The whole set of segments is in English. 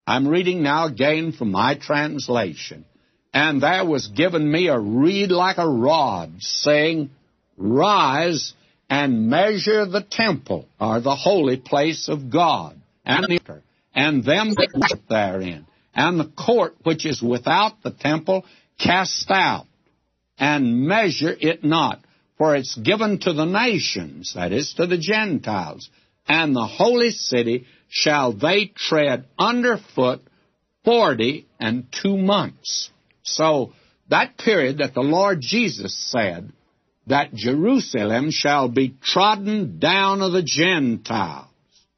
I'm reading now again from my translation. And there was given me a reed like a rod, saying, Rise and measure the temple, or the holy place of God, and them that worship therein, and the court which is without the temple cast out, and measure it not, for it's given to the nations, that is, to the Gentiles, and the holy city shall they tread underfoot 42 months. So that period that the Lord Jesus said that Jerusalem shall be trodden down of the Gentiles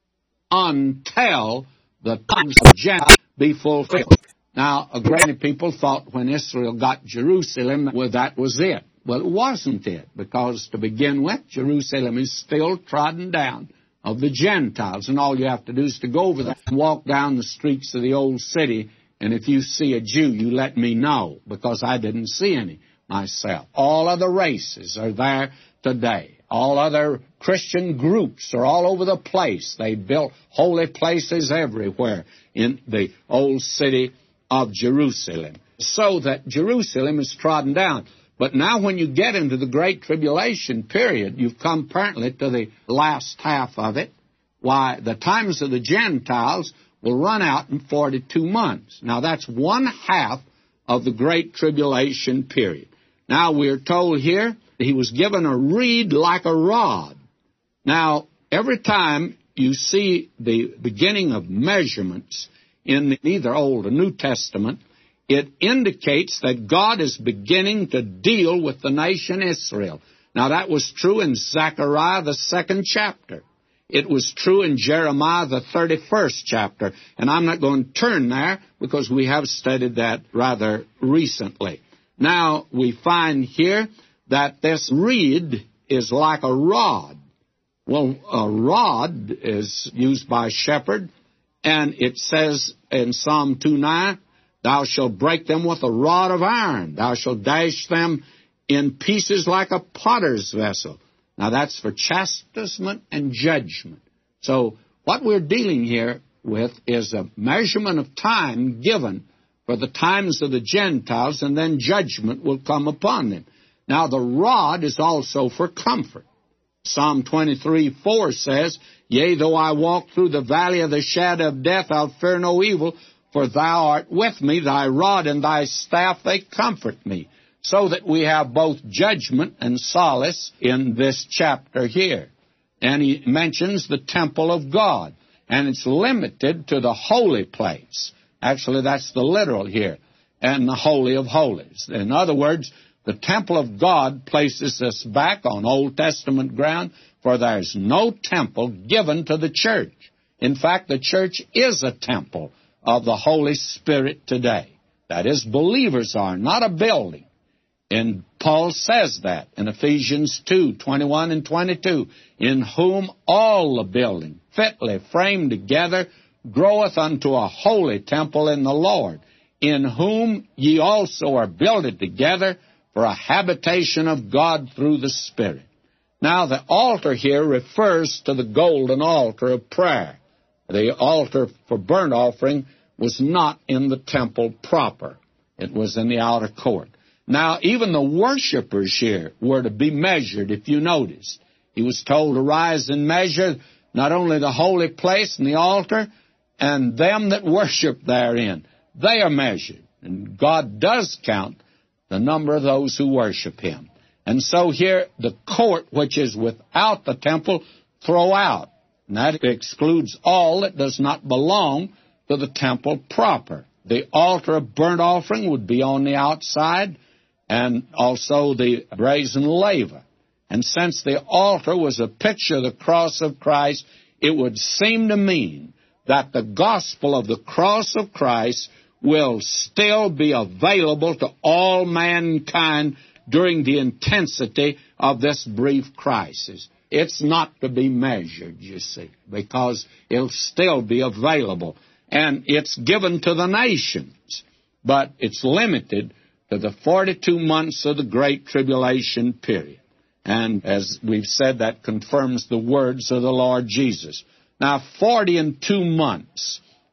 until the times of Gentiles be fulfilled. Now, a great many people thought when Israel got Jerusalem, well, that was it. Well, it wasn't it, because to begin with, Jerusalem is still trodden down of the Gentiles, and all you have to do is to go over there and walk down the streets of the old city, and if you see a Jew, you let me know, because I didn't see any myself. All other races are there today. All other Christian groups are all over the place. They built holy places everywhere in the old city of Jerusalem, so that Jerusalem is trodden down. But now when you get into the Great Tribulation period, you've come apparently to the last half of it. Why, the times of the Gentiles will run out in 42 months. Now, that's one half of the Great Tribulation period. Now, we're told here that he was given a reed like a rod. Now, every time you see the beginning of measurements in either Old or New Testament, it indicates that God is beginning to deal with the nation Israel. Now, that was true in Zechariah, the 2nd chapter. It was true in Jeremiah, the 31st chapter. And I'm not going to turn there because we have studied that rather recently. Now, we find here that this reed is like a rod. Well, a rod is used by a shepherd, and it says in Psalm 2:9, Thou shalt break them with a rod of iron. Thou shalt dash them in pieces like a potter's vessel. Now, that's for chastisement and judgment. So, what we're dealing here with is a measurement of time given for the times of the Gentiles, and then judgment will come upon them. Now, the rod is also for comfort. Psalm 23:4 says, Yea, though I walk through the valley of the shadow of death, I'll fear no evil, for thou art with me, thy rod and thy staff, they comfort me. So that we have both judgment and solace in this chapter here. And he mentions the temple of God, and it's limited to the holy place. Actually, that's the literal here, and the Holy of Holies. In other words, the temple of God places us back on Old Testament ground, for there's no temple given to the church. In fact, the church is a temple of the Holy Spirit today. That is, believers are, not a building. And Paul says that in Ephesians 2:21 and 22, in whom all the building, fitly framed together, groweth unto a holy temple in the Lord, in whom ye also are builded together for a habitation of God through the Spirit. Now, the altar here refers to the golden altar of prayer. The altar for burnt offering was not in the temple proper. It was in the outer court. Now, even the worshipers here were to be measured, if you noticed. He was told to rise and measure not only the holy place and the altar, and them that worship therein. They are measured. And God does count the number of those who worship Him. And so here, the court, which is without the temple, throw out. And that excludes all that does not belong to the temple proper. The altar of burnt offering would be on the outside, and also the brazen laver. And since the altar was a picture of the cross of Christ, it would seem to mean that the gospel of the cross of Christ will still be available to all mankind during the intensity of this brief crisis. It's not to be measured, you see, because it'll still be available. And it's given to the nations, but it's limited to the 42 months of the Great Tribulation period. And as we've said, that confirms the words of the Lord Jesus. Now, 42 months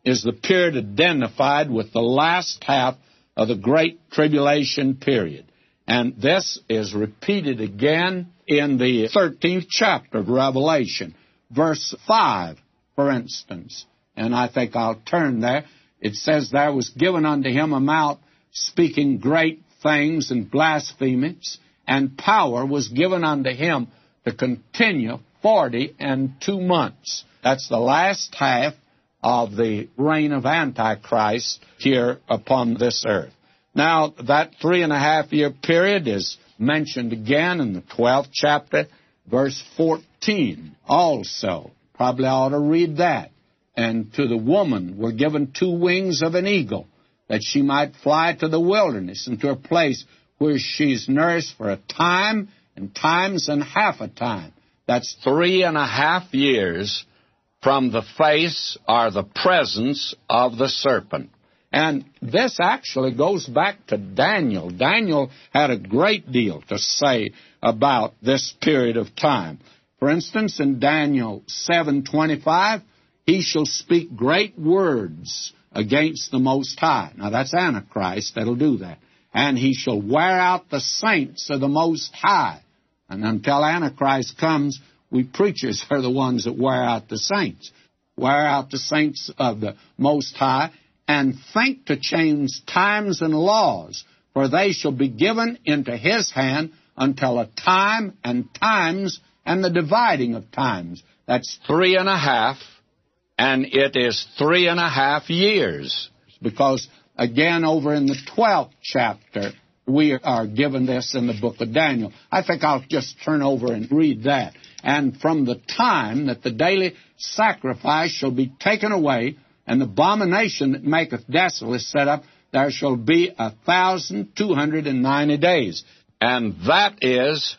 is the period identified with the last half of the Great Tribulation period. And this is repeated again in the 13th chapter of Revelation, verse 5, for instance. And I think I'll turn there. It says, there was given unto him a mouth speaking great things and blasphemies, and power was given unto him to continue 42 months. That's the last half of the reign of Antichrist here upon this earth. Now, that 3.5-year period is mentioned again in the 12th chapter, verse 14 also. Probably ought to read that. And to the woman were given 2 wings of an eagle, that she might fly to the wilderness and to a place where she's nourished for a time and times and half a time. That's 3.5 years from the face or the presence of the serpent. And this actually goes back to Daniel. Daniel had a great deal to say about this period of time. For instance, in Daniel 7:25, he shall speak great words against the Most High. Now, that's Antichrist that'll do that. And he shall wear out the saints of the Most High. And until Antichrist comes, we preachers are the ones that wear out the saints. Wear out the saints of the Most High, and think to change times and laws, for they shall be given into his hand until a time and times and the dividing of times. That's 3.5, and it is 3.5 years. Because, again, over in the 12th chapter, we are given this in the book of Daniel. I think I'll just turn over and read that. And from the time that the daily sacrifice shall be taken away, and the abomination that maketh desolate is set up, there shall be 1,290 days. And that is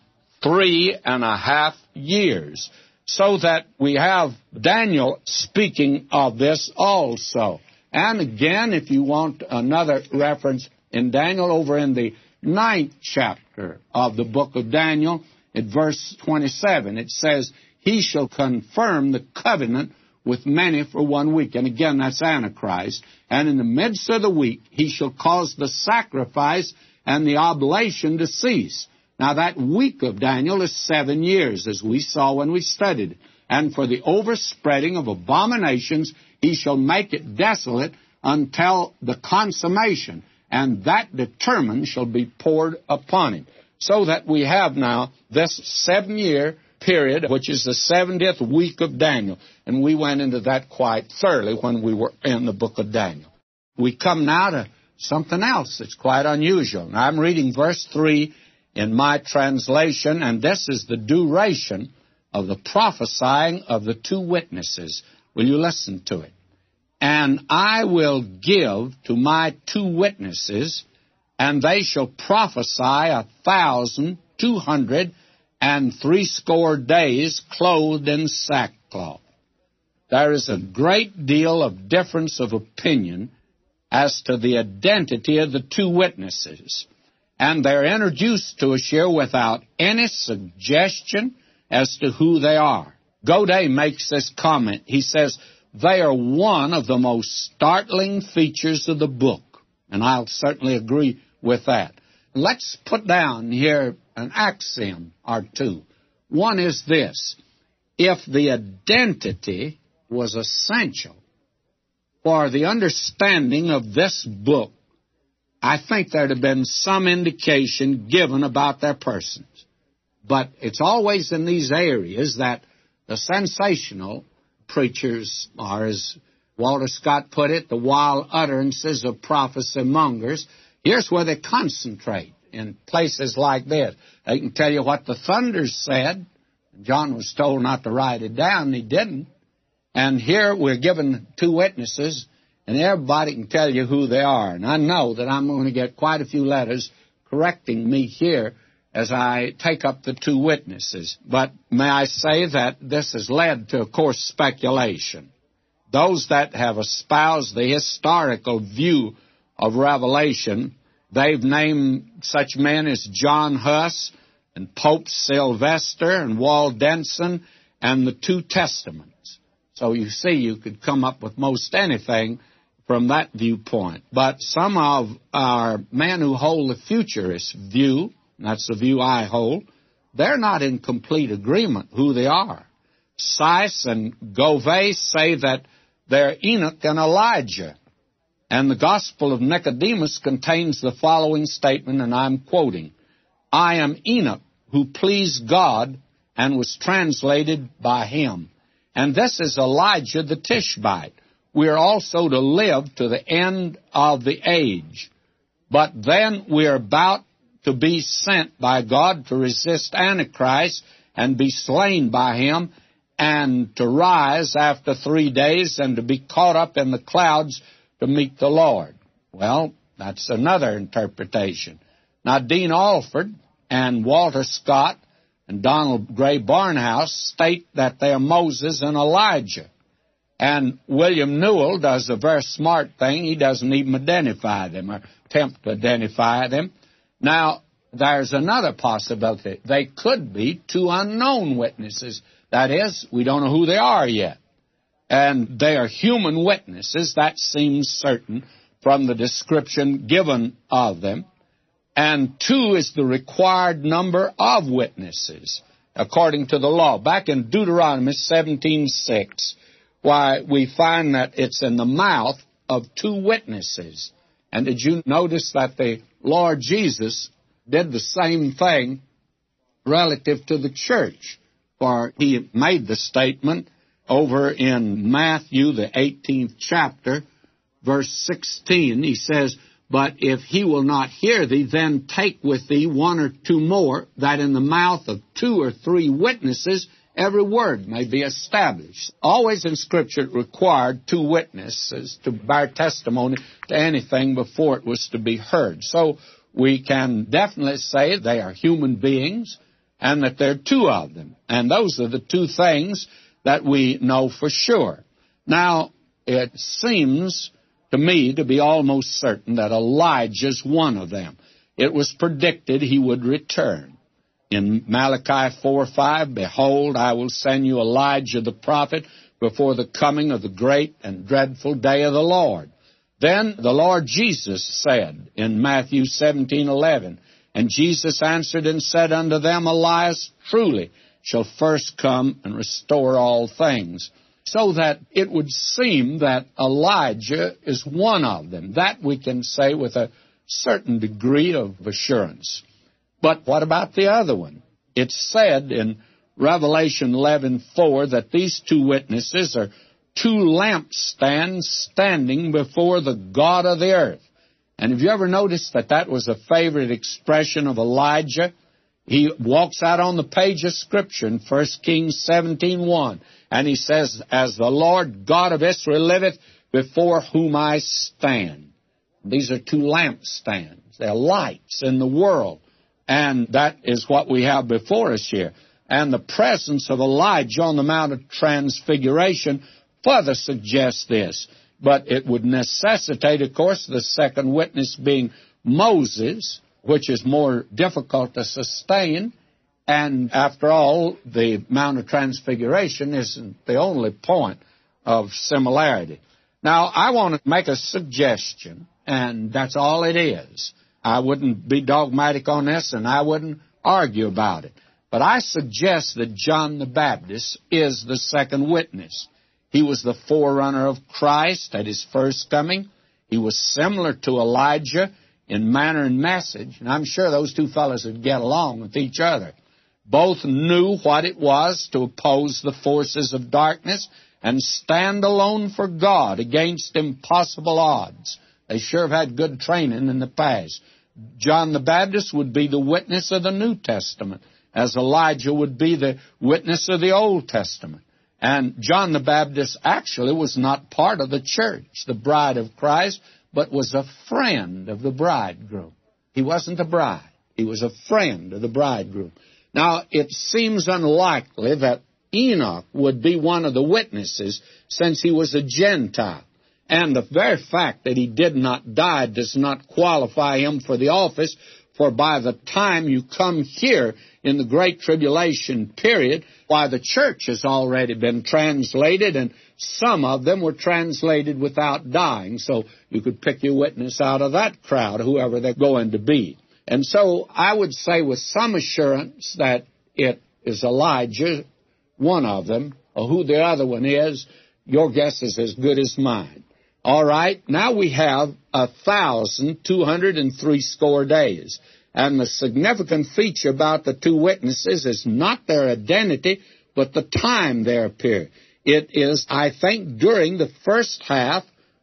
3.5 years. So that we have Daniel speaking of this also. And again, if you want another reference in Daniel, over in the 9th chapter of the book of Daniel, at verse 27, it says, he shall confirm the covenant with many for 1 week. And again, that's Antichrist. And in the midst of the week, he shall cause the sacrifice and the oblation to cease. Now, that week of Daniel is 7 years, as we saw when we studied it. And for the overspreading of abominations, he shall make it desolate until the consummation, and that determined shall be poured upon him. So that we have now this 7-year period, which is the 70th week of Daniel. And we went into that quite thoroughly when we were in the book of Daniel. We come now to something else that's quite unusual. Now, I'm reading verse 3 in my translation, and this is the duration of the prophesying of the 2 witnesses. Will you listen to it? And I will give to my 2 witnesses, and they shall prophesy 1,260 days, clothed in sackcloth. There is a great deal of difference of opinion as to the identity of the 2 witnesses. And they're introduced to us here without any suggestion as to who they are. Godet makes this comment. He says, they are one of the most startling features of the book. And I'll certainly agree with that. Let's put down here an axiom or 2. One is this: if the identity was essential for the understanding of this book, I think there'd have been some indication given about their persons. But it's always in these areas that the sensational preachers, or as Walter Scott put it, the wild utterances of prophecy mongers, here's where they concentrate, in places like this. They can tell you what the thunders said. John was told not to write it down, and he didn't. And here we're given 2 witnesses, and everybody can tell you who they are. And I know that I'm going to get quite a few letters correcting me here as I take up the 2 witnesses. But may I say that this has led to, of course, speculation. Those that have espoused the historical view of Revelation, they've named such men as John Huss and Pope Sylvester and Waldenson and the 2 Testaments. So you see, you could come up with most anything from that viewpoint. But some of our men who hold the futurist view, and that's the view I hold, they're not in complete agreement who they are. Seiss and Govey say that they're Enoch and Elijah. And the Gospel of Nicodemus contains the following statement, and I'm quoting, "I am Enoch, who pleased God and was translated by him." And this is Elijah the Tishbite. We are also to live to the end of the age. But then we are about to be sent by God to resist Antichrist and be slain by him, and to rise after 3 days and to be caught up in the clouds to meet the Lord. Well, that's another interpretation. Now, Dean Alford and Walter Scott and Donald Gray Barnhouse state that they are Moses and Elijah. And William Newell does a very smart thing. He doesn't even identify them or attempt to identify them. Now, there's another possibility. They could be two unknown witnesses. That is, we don't know who they are yet. And they are human witnesses. That seems certain from the description given of them. And 2 is the required number of witnesses, according to the law. Back in Deuteronomy 17:6, why, we find that it's in the mouth of 2 witnesses. And did you notice that the Lord Jesus did the same thing relative to the church? For he made the statement over in Matthew, the 18th chapter, verse 16. He says, "But if he will not hear thee, then take with thee 1 or 2 more, that in the mouth of 2 or 3 witnesses every word may be established." Always in Scripture it required 2 witnesses to bear testimony to anything before it was to be heard. So we can definitely say they are human beings and that there are 2 of them. And those are the 2 things that we know for sure. Now, it seems to me to be almost certain that Elijah's one of them. It was predicted he would return. In Malachi 4:5, "Behold, I will send you Elijah the prophet before the coming of the great and dreadful day of the Lord." Then the Lord Jesus said in Matthew 17:11, "And Jesus answered and said unto them, Elias truly shall first come and restore all things." So that it would seem that Elijah is one of them. That we can say with a certain degree of assurance. But what about the other one? It's said in Revelation 11:4 that these 2 witnesses are 2 lampstands standing before the God of the earth. And have you ever noticed that that was a favorite expression of Elijah? He walks out on the page of Scripture in 1 Kings 17:1, and he says, "As the Lord God of Israel liveth, before whom I stand." These are 2 lampstands. They're lights in the world. And that is what we have before us here. And the presence of Elijah on the Mount of Transfiguration further suggests this. But it would necessitate, of course, the second witness being Moses, which is more difficult to sustain. And after all, the Mount of Transfiguration isn't the only point of similarity. Now, I want to make a suggestion, and that's all it is. I wouldn't be dogmatic on this, and I wouldn't argue about it. But I suggest that John the Baptist is the second witness. He was the forerunner of Christ at his first coming. He was similar to Elijah in manner and message, and I'm sure those 2 fellows would get along with each other. Both knew what it was to oppose the forces of darkness and stand alone for God against impossible odds. They sure have had good training in the past. John the Baptist would be the witness of the New Testament, as Elijah would be the witness of the Old Testament. And John the Baptist actually was not part of the church, the bride of Christ, but was a friend of the bridegroom. He wasn't a bride. He was a friend of the bridegroom. Now, it seems unlikely that Enoch would be one of the witnesses, since he was a Gentile. And the very fact that he did not die does not qualify him for the office, for by the time you come here in the Great Tribulation period, why, the church has already been translated, and some of them were translated without dying, so you could pick your witness out of that crowd, whoever they're going to be. And so I would say with some assurance that it is Elijah, one of them, or who the other one is. Your guess is as good as mine. All right, now we have 1,203 days. And the significant feature about the two witnesses is not their identity, but the time they appear. It is, I think, during the first half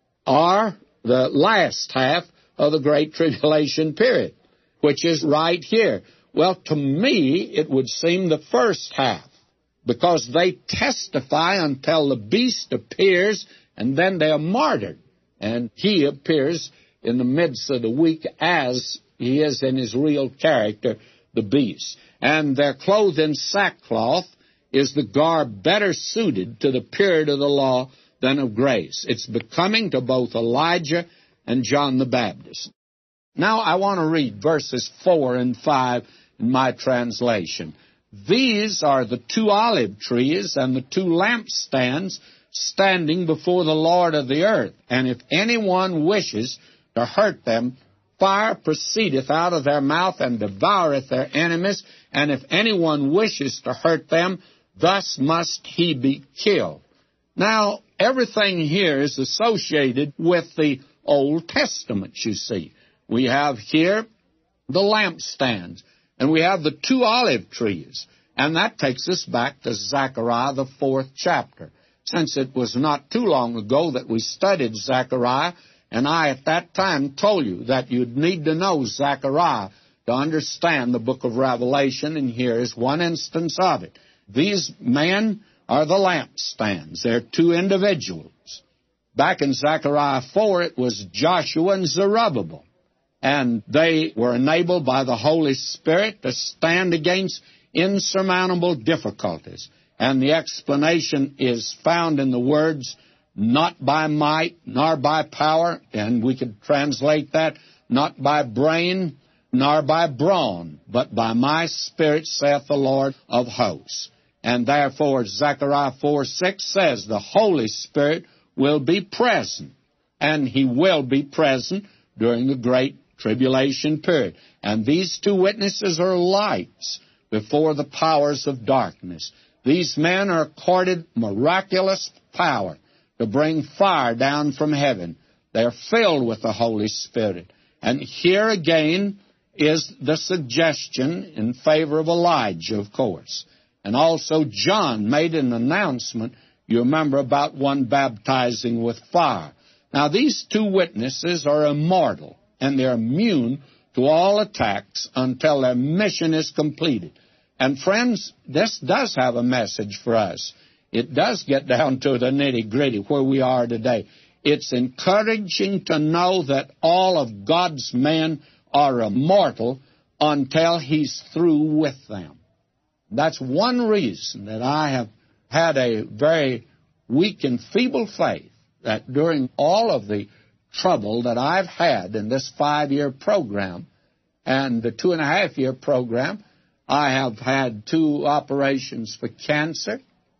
or the last half of the Great Tribulation period, which is right here. Well, to me, it would seem the first half, because they testify until the beast appears, and then they are martyred. And he appears in the midst of the week as he is in his real character, the beast. And their clothed in sackcloth is the garb better suited to the period of the law than of grace. It's becoming to both Elijah and John the Baptist. Now I want to read verses 4 and 5 in my translation. These are the two olive trees and the two lampstands standing before the Lord of the earth. And if anyone wishes to hurt them, fire proceedeth out of their mouth and devoureth their enemies. And if anyone wishes to hurt them, thus must he be killed. Now, everything here is associated with the Old Testament, you see. We have here the lampstands, and we have the two olive trees. And that takes us back to Zechariah, the 4th chapter. Since it was not too long ago that we studied Zechariah, and I at that time told you that you'd need to know Zechariah to understand the book of Revelation, and here is one instance of it. These men are the lampstands. They're two individuals. Back in Zechariah 4, it was Joshua and Zerubbabel. And they were enabled by the Holy Spirit to stand against insurmountable difficulties. And the explanation is found in the words, not by might, nor by power, and we could translate that, not by brain, nor by brawn, but by my Spirit, saith the Lord of hosts. And therefore, Zechariah 4:6 says, the Holy Spirit will be present, and he will be present during the Great Tribulation period. And these two witnesses are lights before the powers of darkness. These men are accorded miraculous power to bring fire down from heaven. They are filled with the Holy Spirit. And here again is the suggestion in favor of Elijah, of course. And also John made an announcement, you remember, about one baptizing with fire. Now these two witnesses are immortal, and they're immune to all attacks until their mission is completed. And friends, this does have a message for us. It does get down to the nitty-gritty where we are today. It's encouraging to know that all of God's men are immortal until he's through with them. That's one reason that I have had a very weak and feeble faith, that during all of the trouble that I've had in this 5-year program and the 2.5-year program, I have had 2 operations for cancer,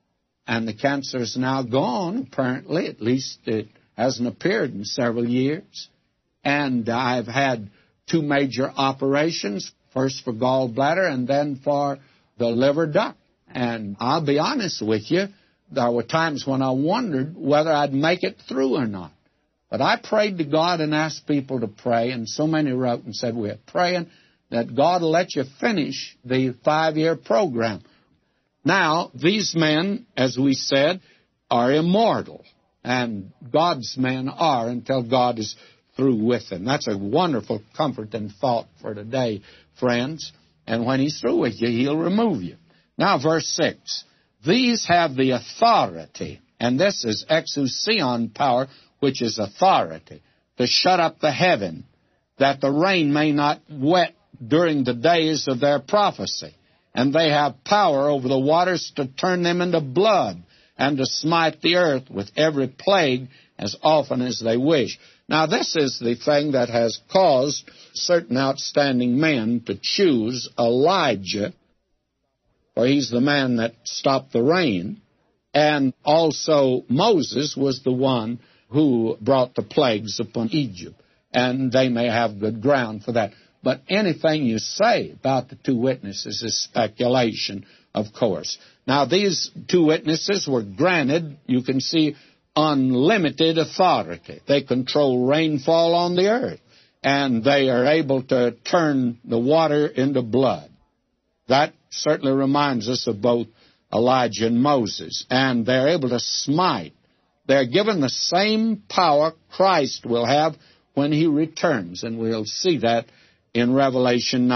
and the cancer is now gone, apparently. At least it hasn't appeared in several years. And I've had 2 major operations, first for gallbladder and then for the liver duct. And I'll be honest with you, there were times when I wondered whether I'd make it through or not. But I prayed to God and asked people to pray, and so many wrote and said, we're praying that God will let you finish the 5-year program. Now, these men, as we said, are immortal, and God's men are until God is through with them. That's a wonderful comfort and thought for today, friends. And when he's through with you, he'll remove you. Now, verse 6. These have the authority, and this is exousion power, which is authority, to shut up the heaven, that the rain may not wet during the days of their prophecy. And they have power over the waters to turn them into blood, and to smite the earth with every plague as often as they wish. Now, this is the thing that has caused certain outstanding men to choose Elijah, for he's the man that stopped the rain, And also Moses was the one who brought the plagues upon Egypt. And they may have good ground for that. But anything you say about the two witnesses is speculation, of course. Now, these two witnesses were granted, you can see, unlimited authority. They control rainfall on the earth, and they are able to turn the water into blood. That certainly reminds us of both Elijah and Moses. And they're able to smite. They're given the same power Christ will have when he returns, and we'll see that in Revelation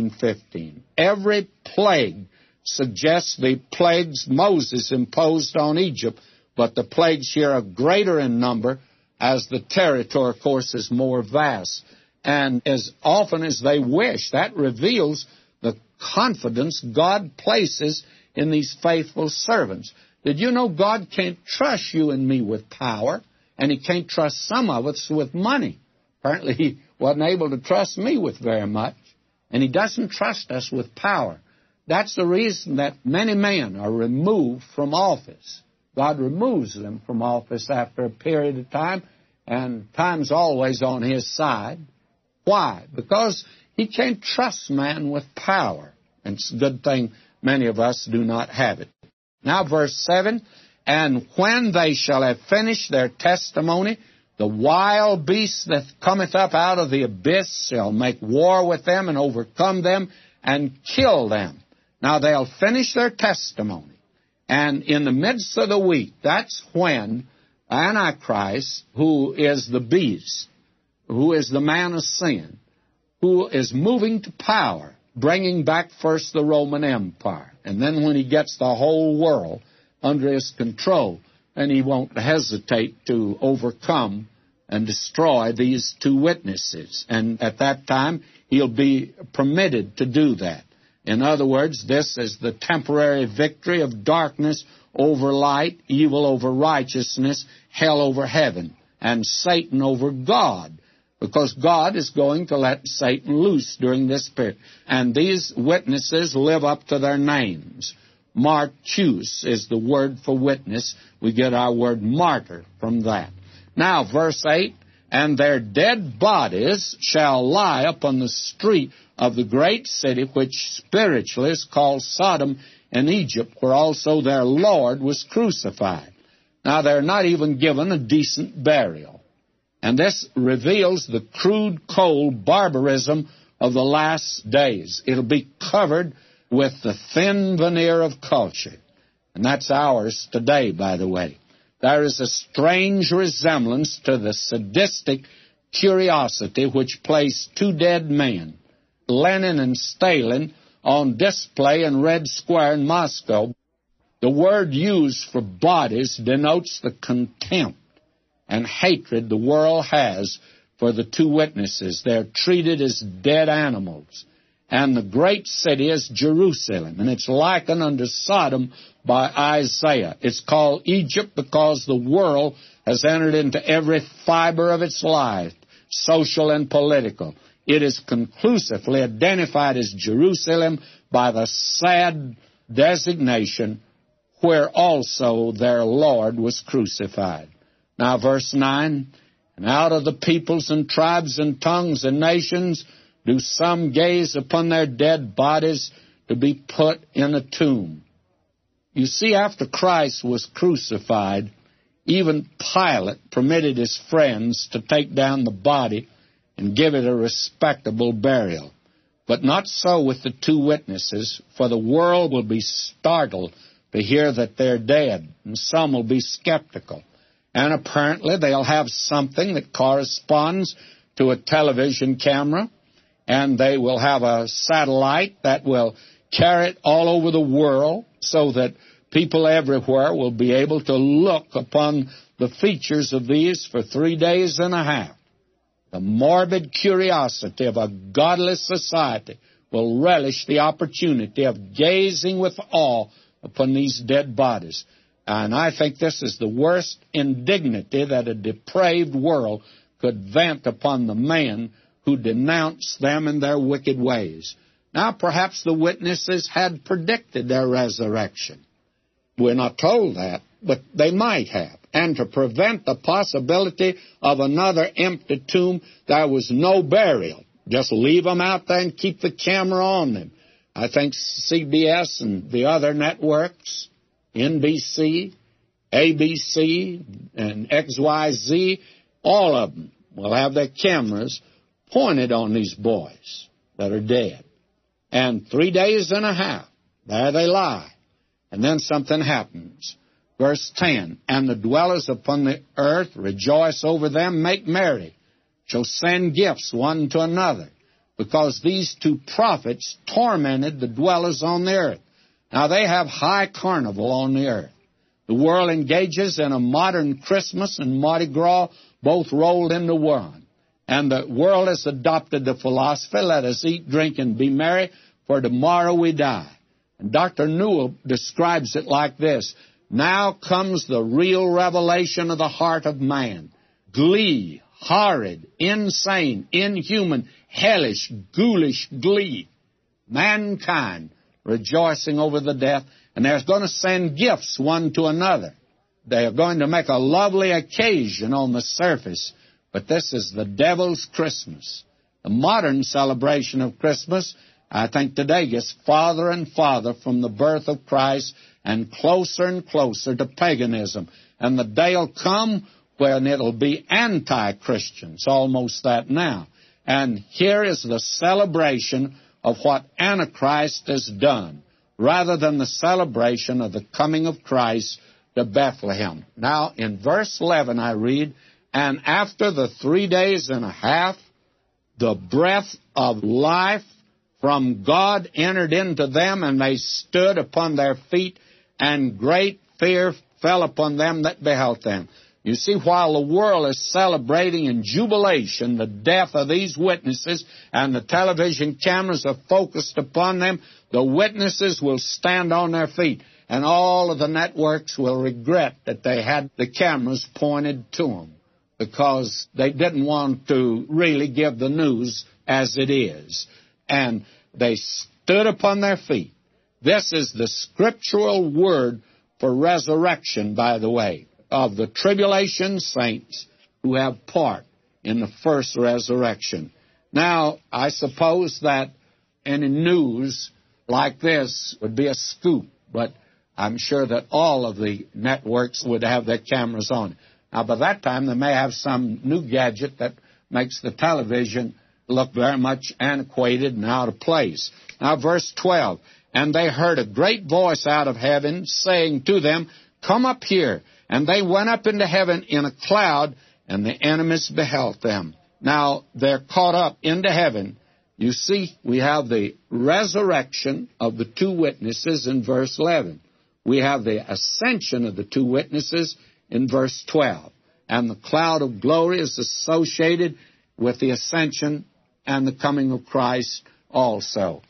19:15. Every plague suggests the plagues Moses imposed on Egypt, but the plagues here are greater in number as the territory, of course, is more vast. And as often as they wish, that reveals the confidence God places in these faithful servants. Did you know God can't trust you and me with power, and he can't trust some of us with money? Apparently, he wasn't able to trust me with very much, and he doesn't trust us with power. That's the reason that many men are removed from office. God removes them from office after a period of time, and time's always on his side. Why? Because he can't trust man with power. And it's a good thing many of us do not have it. Now, verse 7, and when they shall have finished their testimony, the wild beast that cometh up out of the abyss shall make war with them and overcome them and kill them. Now, they'll finish their testimony. And in the midst of the week, that's when Antichrist, who is the beast, who is the man of sin, who is moving to power, bringing back first the Roman Empire. And then when he gets the whole world under his control, then he won't hesitate to overcome and destroy these two witnesses. And at that time, he'll be permitted to do that. In other words, this is the temporary victory of darkness over light, evil over righteousness, hell over heaven, and Satan over God, because God is going to let Satan loose during this period. And these witnesses live up to their names. Martyrs is the word for witness. We get our word martyr from that. Now, verse 8, and their dead bodies shall lie upon the street of the great city, which spiritually is called Sodom and Egypt, where also their Lord was crucified. Now, they're not even given a decent burial. And this reveals the crude, cold barbarism of the last days. It'll be covered with the thin veneer of culture. And that's ours today, by the way. There is a strange resemblance to the sadistic curiosity which placed two dead men, Lenin and Stalin, on display in Red Square in Moscow. The word used for bodies denotes the contempt and hatred the world has for the two witnesses. They're treated as dead animals. And the great city is Jerusalem, and it's likened unto Sodom by Isaiah. It's called Egypt because the world has entered into every fiber of its life, social and political. It is conclusively identified as Jerusalem by the sad designation where also their Lord was crucified. Now, verse 9, and out of the peoples and tribes and tongues and nations do some gaze upon their dead bodies to be put in a tomb. You see, after Christ was crucified, even Pilate permitted his friends to take down the body and give it a respectable burial. But not so with the two witnesses, for the world will be startled to hear that they're dead, and some will be skeptical. And apparently they'll have something that corresponds to a television camera, and they will have a satellite that will carry it all over the world so that people everywhere will be able to look upon the features of these for 3 days and a half. The morbid curiosity of a godless society will relish the opportunity of gazing with awe upon these dead bodies. And I think this is the worst indignity that a depraved world could vent upon the man who denounced them in their wicked ways. Now, perhaps the witnesses had predicted their resurrection. We're not told that, but they might have. And to prevent the possibility of another empty tomb, there was no burial. Just leave them out there and keep the camera on them. I think CBS and the other networks, NBC, ABC, and XYZ, all of them will have their cameras pointed on these boys that are dead. And 3 days and a half, there they lie. And then something happens. Verse 10, and the dwellers upon the earth rejoice over them, make merry, shall send gifts one to another, because these two prophets tormented the dwellers on the earth. Now they have high carnival on the earth. The world engages in a modern Christmas and Mardi Gras, both rolled into one. And the world has adopted the philosophy, let us eat, drink, and be merry, for tomorrow we die. And Dr. Newell describes it like this: now comes the real revelation of the heart of man. Glee, horrid, insane, inhuman, hellish, ghoulish glee. Mankind rejoicing over the death, and they're going to send gifts one to another. They are going to make a lovely occasion on the surface, but this is the devil's Christmas. The modern celebration of Christmas, I think today, gets farther and farther from the birth of Christ and closer to paganism. And the day will come when it'll be anti-Christian. It's almost that now. And here is the celebration of what Antichrist has done, rather than the celebration of the coming of Christ to Bethlehem. Now, in verse 11 I read, and after the 3 days and a half, the breath of life from God entered into them, and they stood upon their feet, and great fear fell upon them that beheld them. You see, while the world is celebrating in jubilation the death of these witnesses, and the television cameras are focused upon them, the witnesses will stand on their feet, and all of the networks will regret that they had the cameras pointed to them, because they didn't want to really give the news as it is. And they stood upon their feet. This is the scriptural word for resurrection, by the way, of the tribulation saints who have part in the first resurrection. Now, I suppose that any news like this would be a scoop, but I'm sure that all of the networks would have their cameras on. Now, by that time, they may have some new gadget that makes the television look very much antiquated and out of place. Now, verse 12, and they heard a great voice out of heaven saying to them, come up here. And they went up into heaven in a cloud, and the enemies beheld them. Now, they're caught up into heaven. You see, we have the resurrection of the two witnesses in verse 11. We have the ascension of the two witnesses in verse 12. And the cloud of glory is associated with the ascension and the coming of Christ also.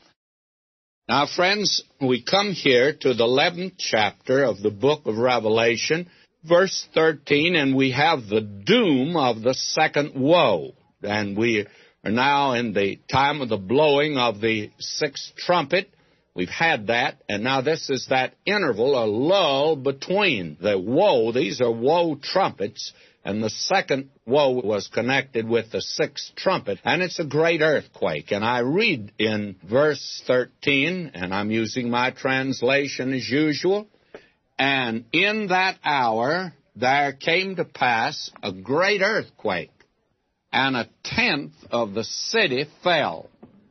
Now, friends, we come here to the 11th chapter of the book of Revelation, verse 13, and we have the doom of the second woe. And we are now in the time of the blowing of the sixth trumpet. We've had that, and now this is that interval, a lull between the woe. These are woe trumpets, and the second woe was connected with the sixth trumpet, and it's a great earthquake. And I read in verse 13, and I'm using my translation as usual, and in that hour there came to pass a great earthquake, and 1/10 of the city fell,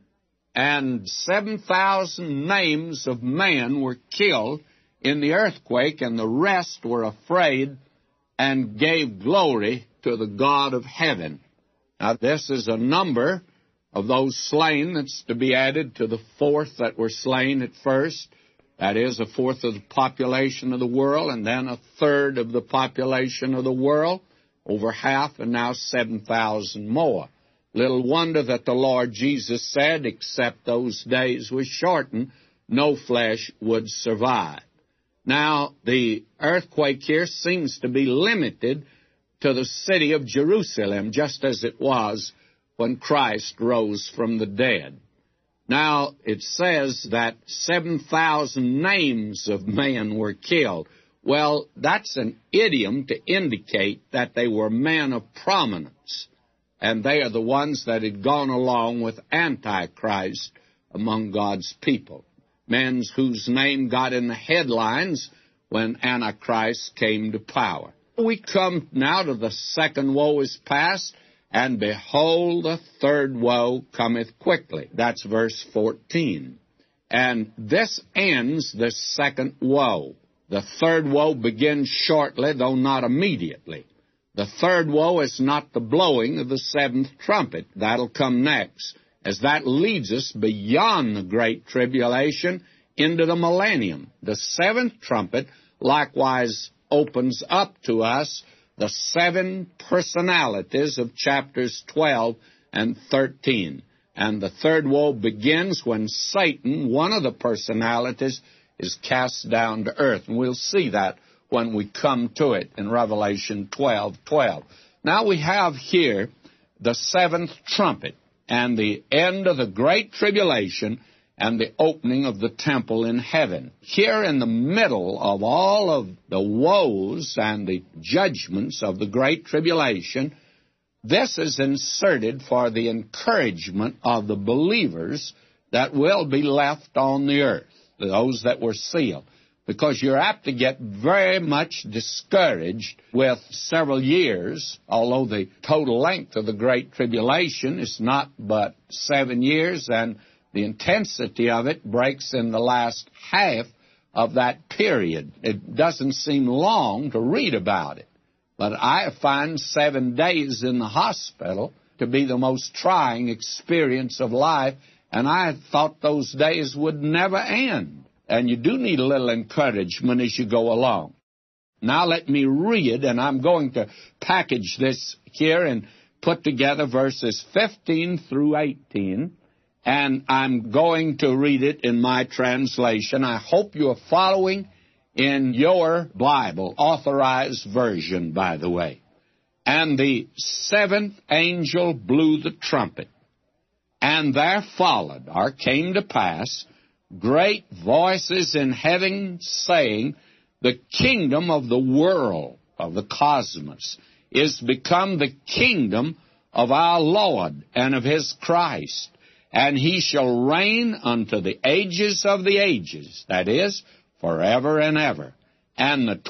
and 7,000 names of men were killed in the earthquake, and the rest were afraid and gave glory to the God of heaven. Now, this is a number of those slain that's to be added to the fourth that were slain at first. That is, a fourth of the population of the world, and then a third of the population of the world, over half, and now 7,000 more. Little wonder that the Lord Jesus said, except those days were shortened, no flesh would survive. Now, the earthquake here seems to be limited to the city of Jerusalem, just as it was when Christ rose from the dead. Now, it says that 7,000 names of men were killed. Well, that's an idiom to indicate that they were men of prominence, and they are the ones that had gone along with Antichrist among God's people, men whose name got in the headlines when Antichrist came to power. We come now to the second woe is past, and behold, the third woe cometh quickly. That's verse 14. And this ends the second woe. The third woe begins shortly, though not immediately. The third woe is not the blowing of the seventh trumpet. That'll come next, as that leads us beyond the great tribulation into the millennium. The seventh trumpet likewise opens up to us the seven personalities of chapters 12 and 13. And the third woe begins when Satan, one of the personalities, is cast down to earth. And we'll see that when we come to it in Revelation 12:12. Now we have here the seventh trumpet and the end of the great tribulation and the opening of the temple in heaven. Here in the middle of all of the woes and the judgments of the great tribulation, this is inserted for the encouragement of the believers that will be left on the earth, those that were sealed, because you're apt to get very much discouraged with several years, although the total length of the Great Tribulation is not but 7 years, and the intensity of it breaks in the last half of that period. It doesn't seem long to read about it, but I find 7 days in the hospital to be the most trying experience of life, and I thought those days would never end. And you do need a little encouragement as you go along. Now let me read, and I'm going to package this here and put together verses 15 through 18, and I'm going to read it in my translation. I hope you're following in your Bible, authorized version, by the way. And the seventh angel blew the trumpet, and there followed, or came to pass, great voices in heaven saying, the kingdom of the world, of the cosmos, is become the kingdom of our Lord and of his Christ, and he shall reign unto the ages of the ages, that is, forever and ever. And the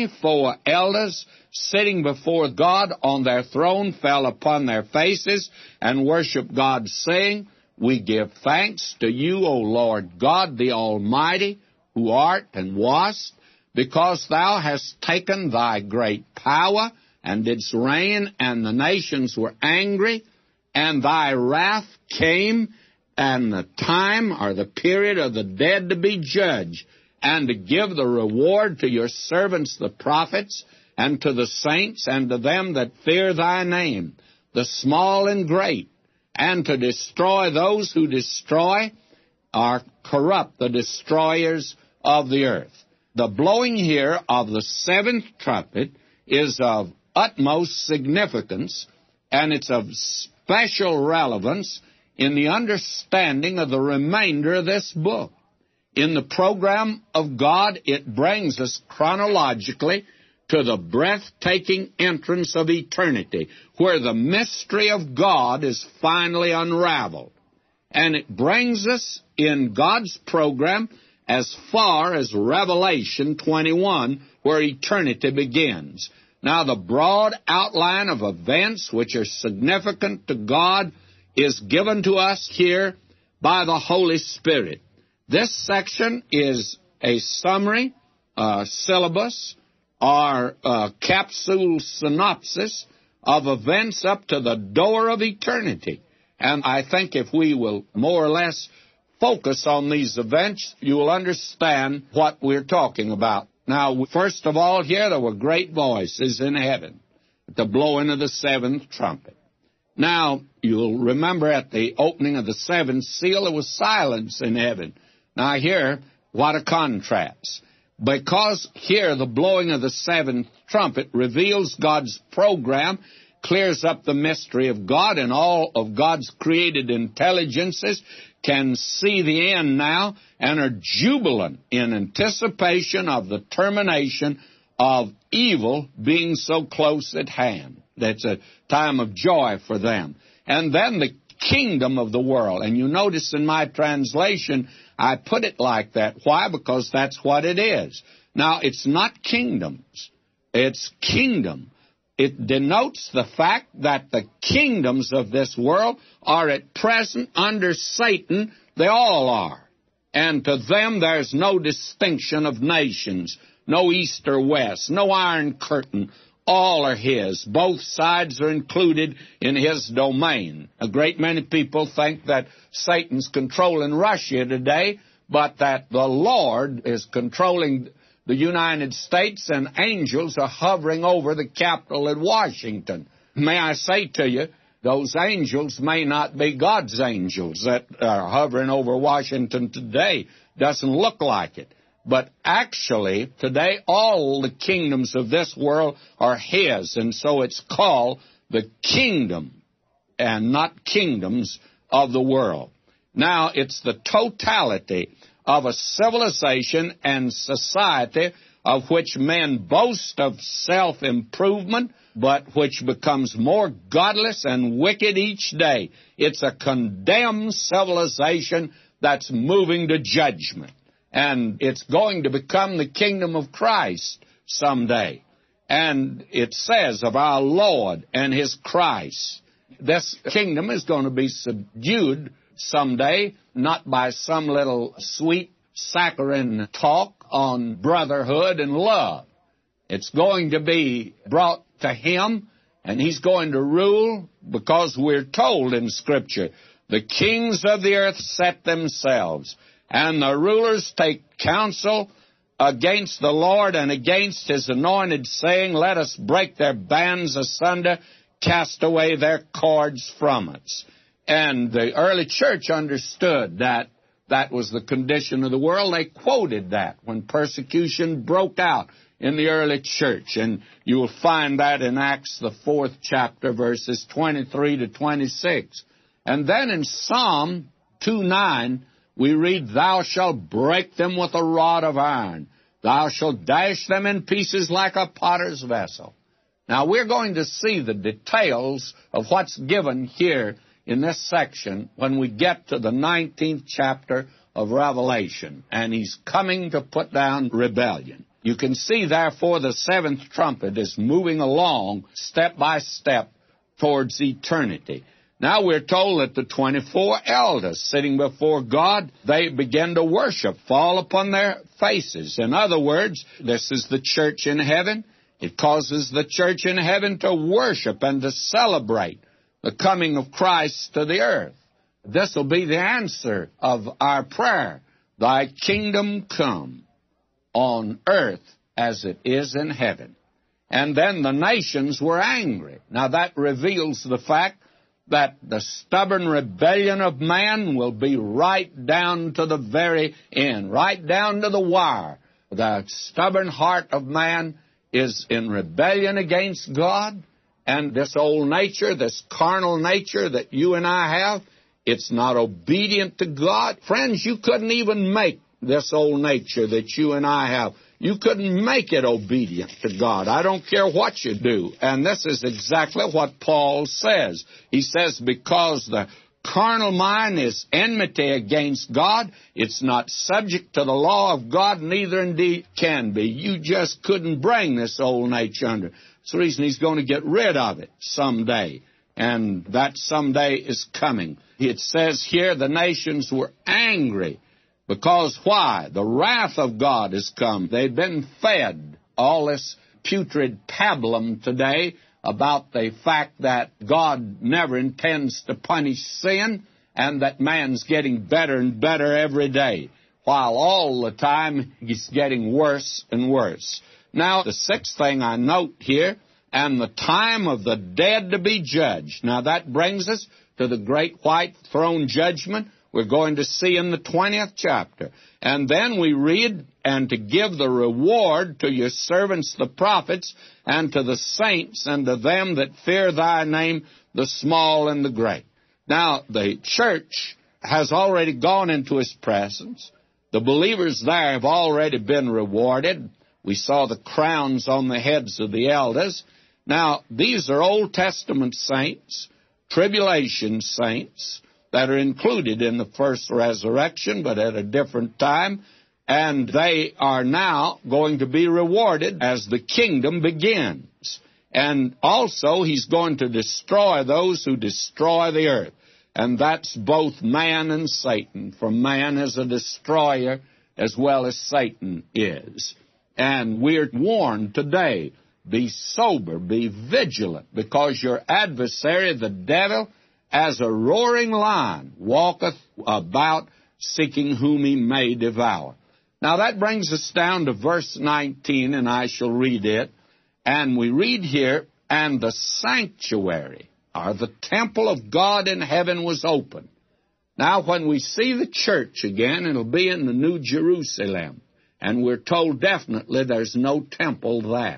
24 elders sitting before God on their throne fell upon their faces and worshiped God, saying, we give thanks to you, O Lord God, the Almighty, who art and wast, because thou hast taken thy great power and didst reign, and the nations were angry, and thy wrath came, and the time or the period of the dead to be judged, and to give the reward to your servants the prophets, and to the saints, and to them that fear thy name, the small and great, and to destroy those who destroy or corrupt, the destroyers of the earth. The blowing here of the seventh trumpet is of utmost significance, and it's of special relevance in the understanding of the remainder of this book. In the program of God, it brings us chronologically to the breathtaking entrance of eternity, where the mystery of God is finally unraveled. And it brings us in God's program as far as Revelation 21, where eternity begins. Now, the broad outline of events which are significant to God is given to us here by the Holy Spirit. This section is a summary, syllabus, or capsule synopsis of events up to the door of eternity. And I think if we will more or less focus on these events, you will understand what we're talking about. Now, first of all, here there were great voices in heaven at the blowing of the seventh trumpet. Now, you'll remember at the opening of the seventh seal, there was silence in heaven. Now here, what a contrast. Because here the blowing of the seventh trumpet reveals God's program, clears up the mystery of God and all of God's created intelligences, can see the end now and are jubilant in anticipation of the termination of evil being so close at hand. That's a time of joy for them. And then the kingdom of the world. And you notice in my translation, I put it like that. Why? Because that's what it is. Now, it's not kingdoms. It's kingdom. It denotes the fact that the kingdoms of this world are at present under Satan. They all are. And to them there's no distinction of nations, no east or west, no iron curtain. All are his. Both sides are included in his domain. A great many people think that Satan's controlling Russia today, but that the Lord is controlling the United States, and angels are hovering over the Capitol at Washington. May I say to you, those angels may not be God's angels that are hovering over Washington today. Doesn't look like it. But actually, today, all the kingdoms of this world are his, and so it's called the kingdom and not kingdoms of the world. Now, it's the totality of a civilization and society of which men boast of self-improvement, but which becomes more godless and wicked each day. It's a condemned civilization that's moving to judgment. And it's going to become the kingdom of Christ someday. And it says of our Lord and His Christ, this kingdom is going to be subdued someday, not by some little sweet saccharine talk on brotherhood and love. It's going to be brought to Him, and He's going to rule, because we're told in Scripture, the kings of the earth set themselves, and the rulers take counsel against the Lord and against His anointed, saying, let us break their bands asunder, cast away their cords from us. And the early church understood that that was the condition of the world. They quoted that when persecution broke out in the early church. And you will find that in Acts, the 4th chapter, verses 23 to 26. And then in Psalm 2:9, we read, thou shalt break them with a rod of iron. Thou shalt dash them in pieces like a potter's vessel. Now, we're going to see the details of what's given here in this section when we get to the 19th chapter of Revelation, and He's coming to put down rebellion. You can see, therefore, the 7th trumpet is moving along step by step towards eternity. Now we're told that the 24 elders sitting before God, they begin to worship, fall upon their faces. In other words, this is the church in heaven. It causes the church in heaven to worship and to celebrate the coming of Christ to the earth. This will be the answer of our prayer. Thy kingdom come on earth as it is in heaven. And then the nations were angry. Now that reveals the fact that the stubborn rebellion of man will be right down to the very end, right down to the wire. The stubborn heart of man is in rebellion against God. And this old nature, this carnal nature that you and I have, it's not obedient to God. Friends, you couldn't even make this old nature that you and I have. You couldn't make it obedient to God. I don't care what you do. And this is exactly what Paul says. He says, because the carnal mind is enmity against God, it's not subject to the law of God, neither indeed can be. You just couldn't bring this old nature under. That's the reason He's going to get rid of it someday. And that someday is coming. It says here the nations were angry. Because why? The wrath of God has come. They've been fed all this putrid pablum today about the fact that God never intends to punish sin and that man's getting better and better every day, while all the time he's getting worse and worse. Now, the 6th thing I note here, and the time of the dead to be judged. Now, that brings us to the great white throne judgment we're going to see in the 20th chapter. And then we read, and to give the reward to your servants the prophets, and to the saints, and to them that fear thy name, the small and the great. Now, the church has already gone into His presence. The believers there have already been rewarded. We saw the crowns on the heads of the elders. Now, these are Old Testament saints, tribulation saints, that are included in the first resurrection, but at a different time, and they are now going to be rewarded as the kingdom begins. And also, He's going to destroy those who destroy the earth, and that's both man and Satan, for man is a destroyer as well as Satan is. And we're warned today, be sober, be vigilant, because your adversary, the devil, as a roaring lion, walketh about seeking whom he may devour. Now that brings us down to verse 19, and I shall read it. And we read here, and the sanctuary, or the temple of God in heaven, was open. Now when we see the church again, it'll be in the New Jerusalem. And we're told definitely there's no temple there.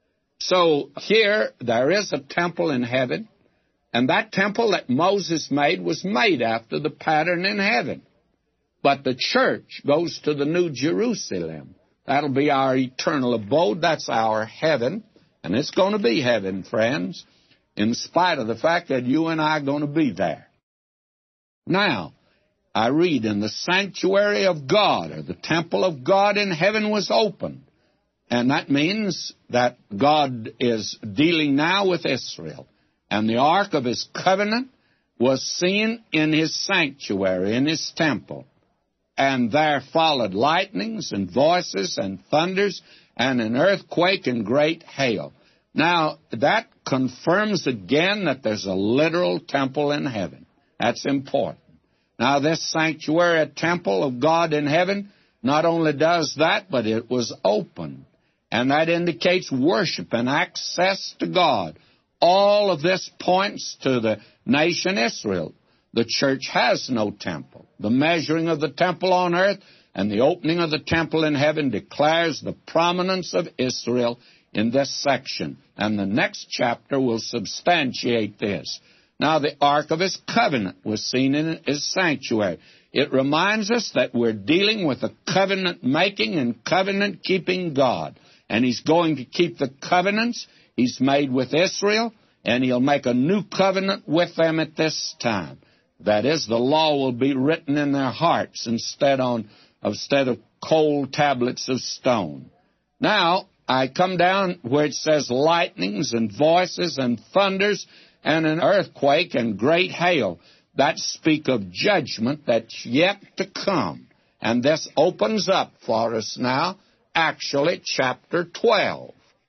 So here there is a temple in heaven. And that temple that Moses made was made after the pattern in heaven. But the church goes to the New Jerusalem. That'll be our eternal abode. That's our heaven. And it's going to be heaven, friends, in spite of the fact that you and I are going to be there. Now, I read, in the sanctuary of God, or the temple of God in heaven, was opened. And that means that God is dealing now with Israel. And the ark of His covenant was seen in His sanctuary, in His temple. And there followed lightnings and voices and thunders and an earthquake and great hail. Now, that confirms again that there's a literal temple in heaven. That's important. Now, this sanctuary, a temple of God in heaven, not only does that, but it was open. And that indicates worship and access to God. All of this points to the nation Israel. The church has no temple. The measuring of the temple on earth and the opening of the temple in heaven declares the prominence of Israel in this section. And the next chapter will substantiate this. Now, the Ark of His covenant was seen in His sanctuary. It reminds us that we're dealing with a covenant-making and covenant-keeping God. And He's going to keep the covenants He's made with Israel, and He'll make a new covenant with them at this time. That is, the law will be written in their hearts instead of cold tablets of stone. Now, I come down where it says lightnings and voices and thunders and an earthquake and great hail. That speak of judgment that's yet to come. And this opens up for us now, actually, chapter 12.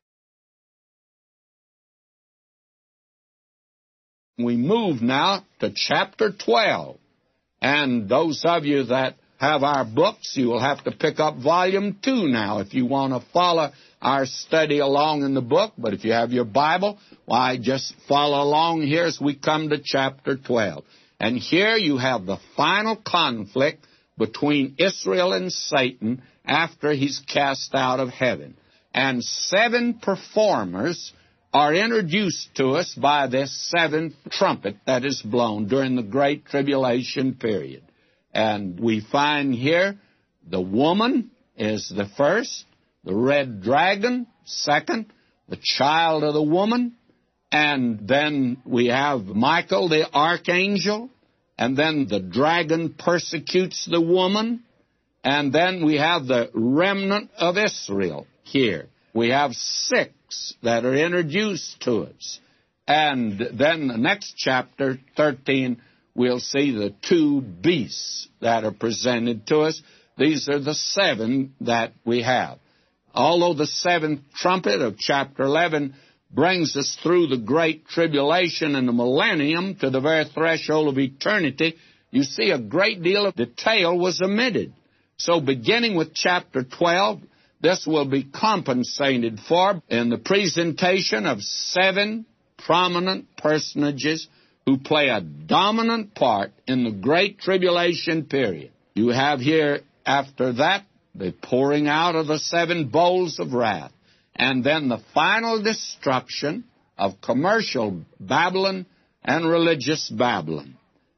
We move now to chapter 12. And those of you that have our books, you will have to pick up volume 2 now if you want to follow our study along in the book. But if you have your Bible, why, just follow along here as we come to chapter 12. And here you have the final conflict between Israel and Satan after he's cast out of heaven. And 7 performers are introduced to us by this 7th trumpet that is blown during the Great Tribulation period. And we find here the woman is the first, the red dragon, second, the child of the woman, and then we have Michael the archangel, and then the dragon persecutes the woman, and then we have the remnant of Israel here. We have 6 that are introduced to us. And then the next chapter, 13, we'll see the 2 beasts that are presented to us. These are the 7 that we have. Although the 7th trumpet of chapter 11 brings us through the Great Tribulation and the millennium to the very threshold of eternity, you see a great deal of detail was omitted. So beginning with chapter 12, this will be compensated for in the presentation of 7 prominent personages who play a dominant part in the Great Tribulation period. You have here, after that, the pouring out of the 7 bowls of wrath, and then the final destruction of commercial Babylon and religious Babylon.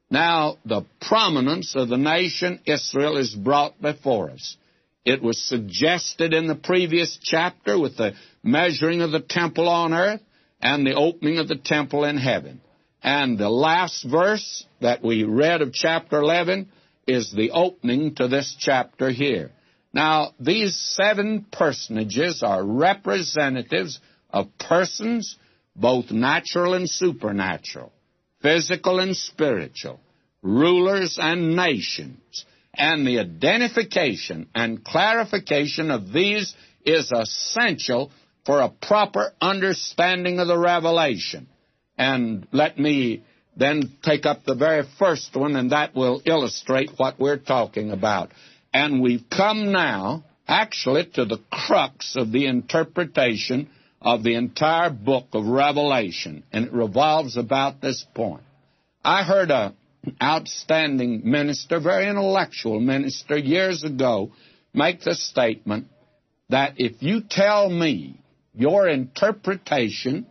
Now, the prominence of the nation Israel is brought before us. It was suggested in the previous chapter with the measuring of the temple on earth and the opening of the temple in heaven. And the last verse that we read of chapter 11 is the opening to this chapter here. Now, these 7 personages are representatives of persons, both natural and supernatural, physical and spiritual, rulers and nations. And the identification and clarification of these is essential for a proper understanding of the revelation. And let me then take up the very first one, and that will illustrate what we're talking about. And we've come now, actually, to the crux of the interpretation of the entire book of Revelation, and it revolves about this point. I heard an outstanding minister, very intellectual minister, years ago, make the statement that if you tell me your interpretation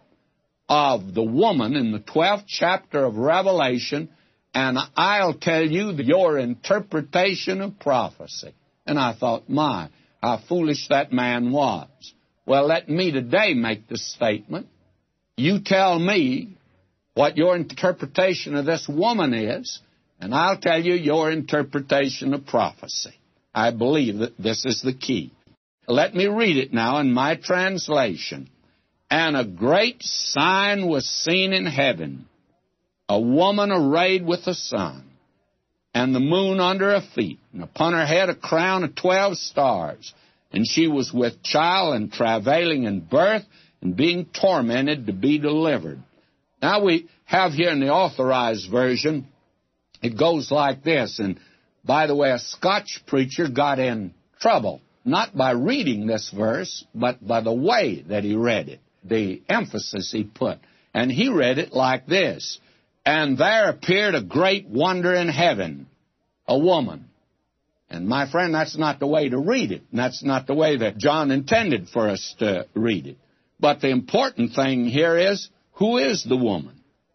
of the woman in the 12th chapter of Revelation, and I'll tell you your interpretation of prophecy. And I thought, my, how foolish that man was. Well, let me today make the statement. You tell me what your interpretation of this woman is, and I'll tell you your interpretation of prophecy. I believe that this is the key. Let me read it now in my translation. And a great sign was seen in heaven, a woman arrayed with the sun, and the moon under her feet, and upon her head a crown of 12 stars. And she was with child and travailing in birth, and being tormented to be delivered. Now we have here in the Authorized Version, it goes like this. And by the way, a Scotch preacher got in trouble, not by reading this verse, but by the way that he read it, the emphasis he put. And he read it like this. And there appeared a great wonder in heaven, a woman. And my friend, that's not the way to read it. And that's not the way that John intended for us to read it. But the important thing here is, who is the woman?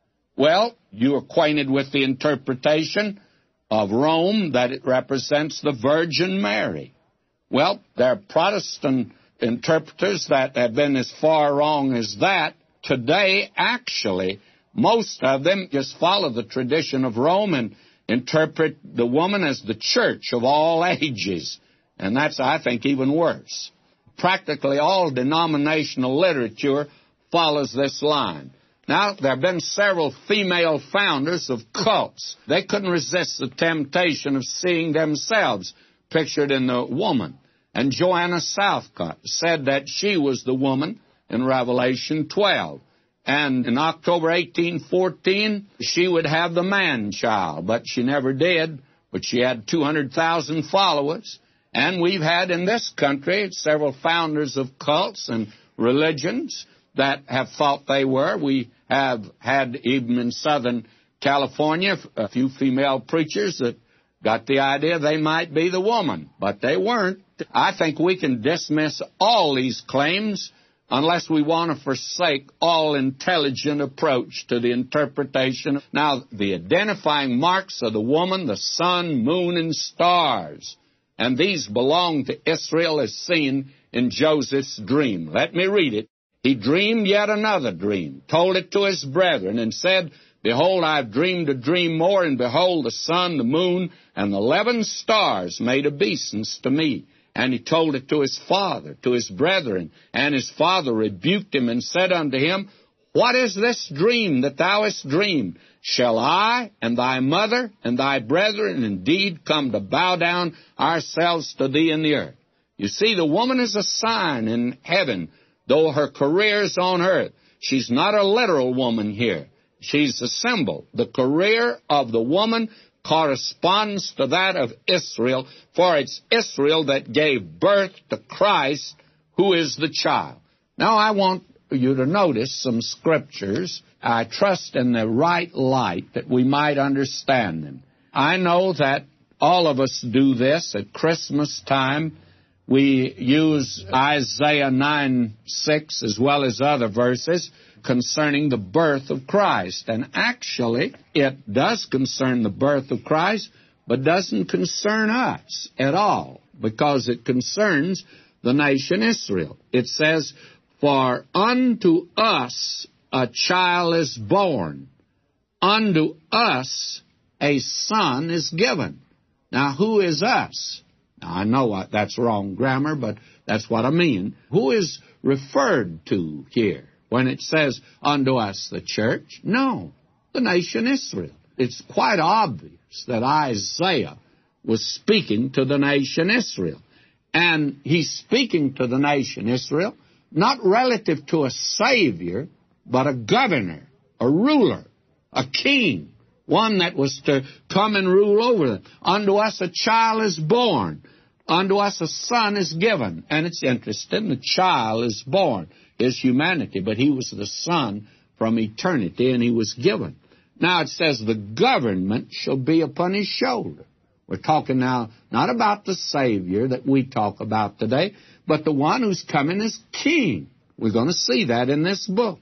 Well, you're acquainted with the interpretation of Rome that it represents the Virgin Mary. Well, there are Protestant interpreters that have been as far wrong as that. Today, actually, most of them just follow the tradition of Rome and interpret the woman as the church of all ages. And that's, I think, even worse. Practically all denominational literature follows this line. Now, there have been several female founders of cults. They couldn't resist the temptation of seeing themselves pictured in the woman. And Joanna Southcott said that she was the woman in Revelation 12. And in October 1814, she would have the man-child, but she never did. But she had 200,000 followers. And we've had in this country several founders of cults and religions that have thought they were. We have had, even in Southern California, a few female preachers that got the idea they might be the woman, but they weren't. I think we can dismiss all these claims unless we want to forsake all intelligent approach to the interpretation. Now, the identifying marks of the woman, the sun, moon, and stars, and these belong to Israel as seen in Joseph's dream. Let me read it. He dreamed yet another dream, told it to his brethren, and said, Behold, I have dreamed a dream more, and behold, the sun, the moon, and the 11 stars made obeisance to me. And he told it to his father, to his brethren. And his father rebuked him and said unto him, What is this dream that thou hast dreamed? Shall I and thy mother and thy brethren indeed come to bow down ourselves to thee in the earth? You see, the woman is a sign in heaven, though her career is on earth. She's not a literal woman here. She's a symbol. The career of the woman corresponds to that of Israel, for it's Israel that gave birth to Christ, who is the child. Now, I want you to notice some scriptures. I trust in the right light that we might understand them. I know that all of us do this at Christmas time. We use Isaiah 9:6 as well as other verses concerning the birth of Christ. And actually, it does concern the birth of Christ, but doesn't concern us at all, because it concerns the nation Israel. It says, "For unto us a child is born, unto us a son is given." Now, who is us? Now, I know that's wrong grammar, but that's what I mean. Who is referred to here when it says, "unto us the church"? No, the nation Israel. It's quite obvious that Isaiah was speaking to the nation Israel. And he's speaking to the nation Israel not relative to a Savior, but a governor, a ruler, a king, one that was to come and rule over them. "Unto us a child is born, unto us a son is given." And it's interesting, the child is born, is humanity, but he was the son from eternity, and he was given. Now it says, "the government shall be upon his shoulder." We're talking now not about the Savior that we talk about today, but the one who's coming as king. We're going to see that in this book.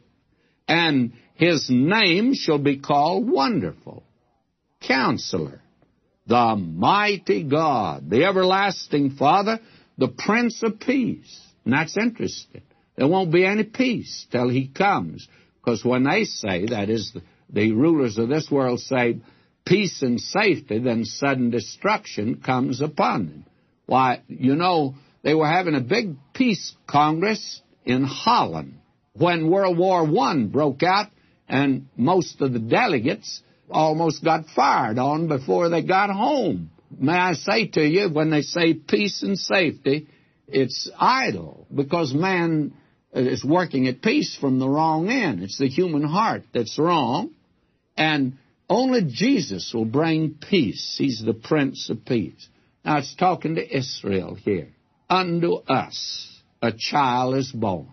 "And his name shall be called Wonderful, Counselor, the Mighty God, the Everlasting Father, the Prince of Peace." And that's interesting. There won't be any peace till he comes, because when they say, that is, the rulers of this world say, peace and safety, then sudden destruction comes upon them. Why, you know, they were having a big peace congress in Holland when World War I broke out, and most of the delegates almost got fired on before they got home. May I say to you, when they say peace and safety, it's idle, because man is working at peace from the wrong end. It's the human heart that's wrong, and only Jesus will bring peace. He's the Prince of Peace. Now, it's talking to Israel here. "Unto us a child is born."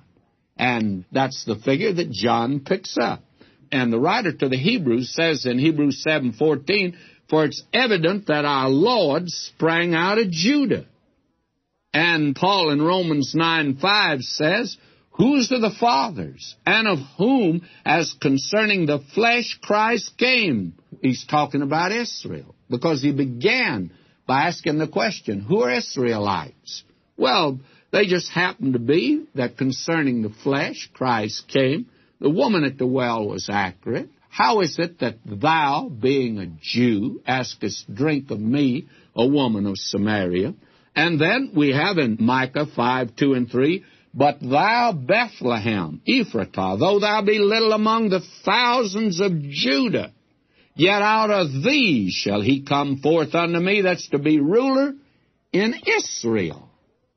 And that's the figure that John picks up. And the writer to the Hebrews says in Hebrews 7:14, "For it's evident that our Lord sprang out of Judah." And Paul in Romans 9:5 says, "Whose are the fathers, and of whom, as concerning the flesh, Christ came?" He's talking about Israel, because he began by asking the question, who are Israelites? Well, they just happen to be that concerning the flesh, Christ came. The woman at the well was accurate. "How is it that thou, being a Jew, askest drink of me, a woman of Samaria?" And then we have in Micah 5:2 and 3, "But thou, Bethlehem, Ephratah, though thou be little among the thousands of Judah, yet out of thee shall he come forth unto me," that's to be ruler in Israel,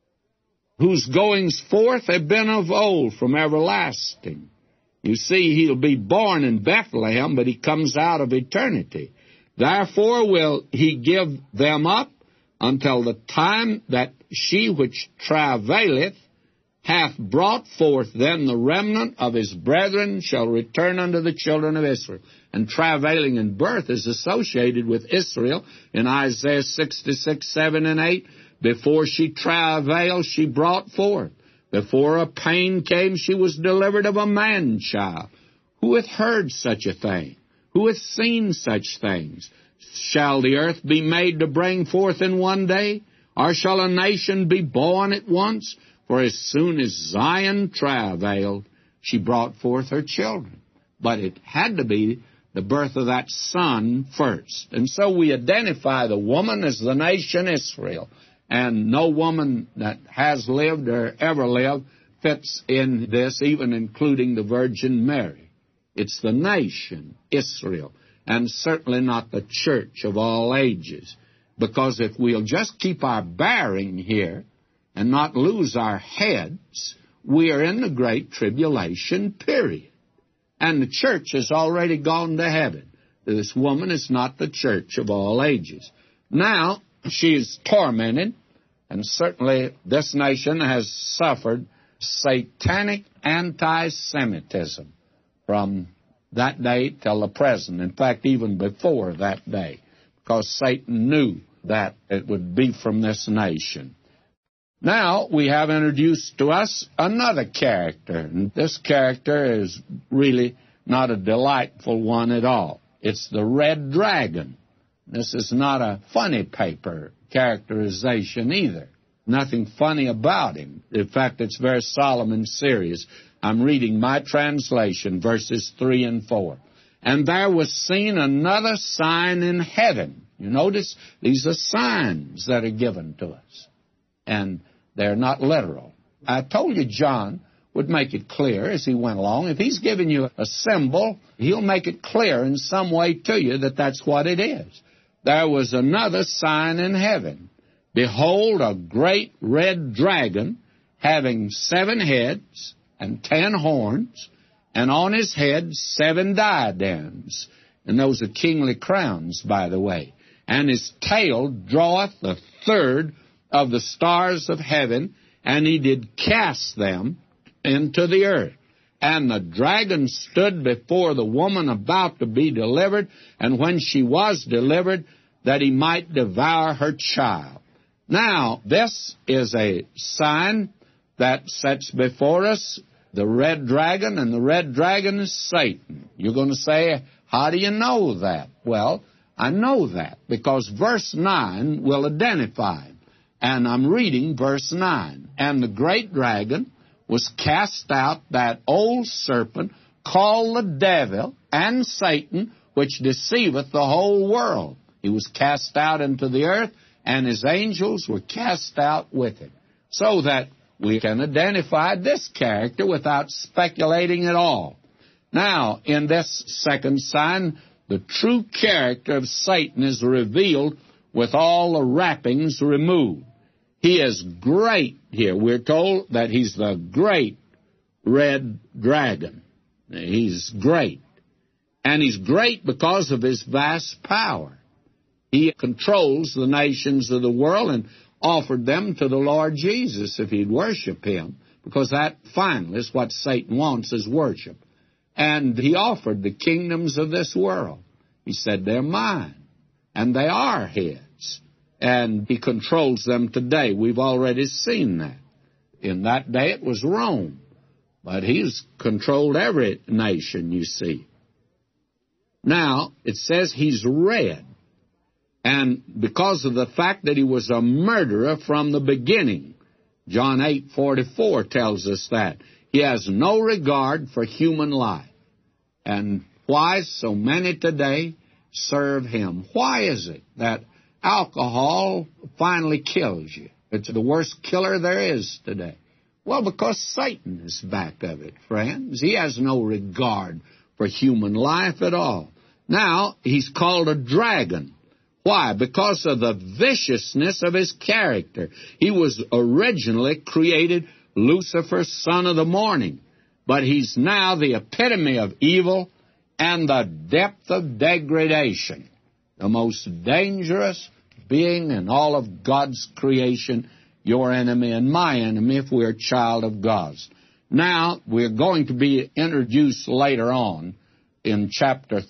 "whose goings forth have been of old, from everlasting." You see, he'll be born in Bethlehem, but he comes out of eternity. "Therefore will he give them up until the time that she which travaileth hath brought forth, then the remnant of his brethren shall return unto the children of Israel." And travailing in birth is associated with Israel in Isaiah 66:7 and 8. "Before she travailed, she brought forth. Before a pain came, she was delivered of a man-child. Who hath heard such a thing? Who hath seen such things? Shall the earth be made to bring forth in one day? Or shall a nation be born at once? For as soon as Zion travailed, she brought forth her children." But it had to be the birth of that son first. And so we identify the woman as the nation Israel. And no woman that has lived or ever lived fits in this, even including the Virgin Mary. It's the nation Israel, and certainly not the church of all ages. Because if we'll just keep our bearing here and not lose our heads, we are in the Great Tribulation period. And the church has already gone to heaven. This woman is not the church of all ages. Now, she is tormented, and certainly this nation has suffered satanic anti-Semitism from that day till the present. In fact, even before that day, because Satan knew that it would be from this nation. Now we have introduced to us another character, and this character is really not a delightful one at all. It's the red dragon. This is not a funny paper characterization either. Nothing funny about him. In fact, it's very solemn and serious. I'm reading my translation, verses 3 and 4. And there was seen another sign in heaven. You notice these are signs that are given to us, and they're not literal. I told you John would make it clear as he went along. If he's giving you a symbol, he'll make it clear in some way to you that that's what it is. There was another sign in heaven. Behold, a great red dragon, having 7 heads and 10 horns, and on his head 7 diadems. And those are kingly crowns, by the way. And his tail draweth the third of the stars of heaven, and he did cast them into the earth. And the dragon stood before the woman about to be delivered, and when she was delivered, that he might devour her child. Now, this is a sign that sets before us the red dragon, and the red dragon is Satan. You're going to say, how do you know that? Well, I know that because verse 9 will identify him. And I'm reading verse 9. And the great dragon was cast out, that old serpent, called the devil and Satan, which deceiveth the whole world. He was cast out into the earth, and his angels were cast out with him. So that we can identify this character without speculating at all. Now, in this second sign, the true character of Satan is revealed with all the wrappings removed. He is great here. We're told that he's the great red dragon. He's great. And he's great because of his vast power. He controls the nations of the world and offered them to the Lord Jesus if he'd worship him, because that finally is what Satan wants, is worship. And he offered the kingdoms of this world. He said, they're mine, and they are his. And he controls them today. We've already seen that. In that day it was Rome, but he's controlled every nation, you see. Now, it says he's red. And because of the fact that he was a murderer from the beginning, John 8:44 tells us that. He has no regard for human life. And why so many today serve him? Why is it that alcohol finally kills you? It's the worst killer there is today. Well, because Satan is back of it, friends. He has no regard for human life at all. Now, he's called a dragon. Why? Because of the viciousness of his character. He was originally created Lucifer, son of the morning, but he's now the epitome of evil and the depth of degradation, the most dangerous being in all of God's creation, your enemy and my enemy if we're a child of God's. Now, we're going to be introduced later on in chapter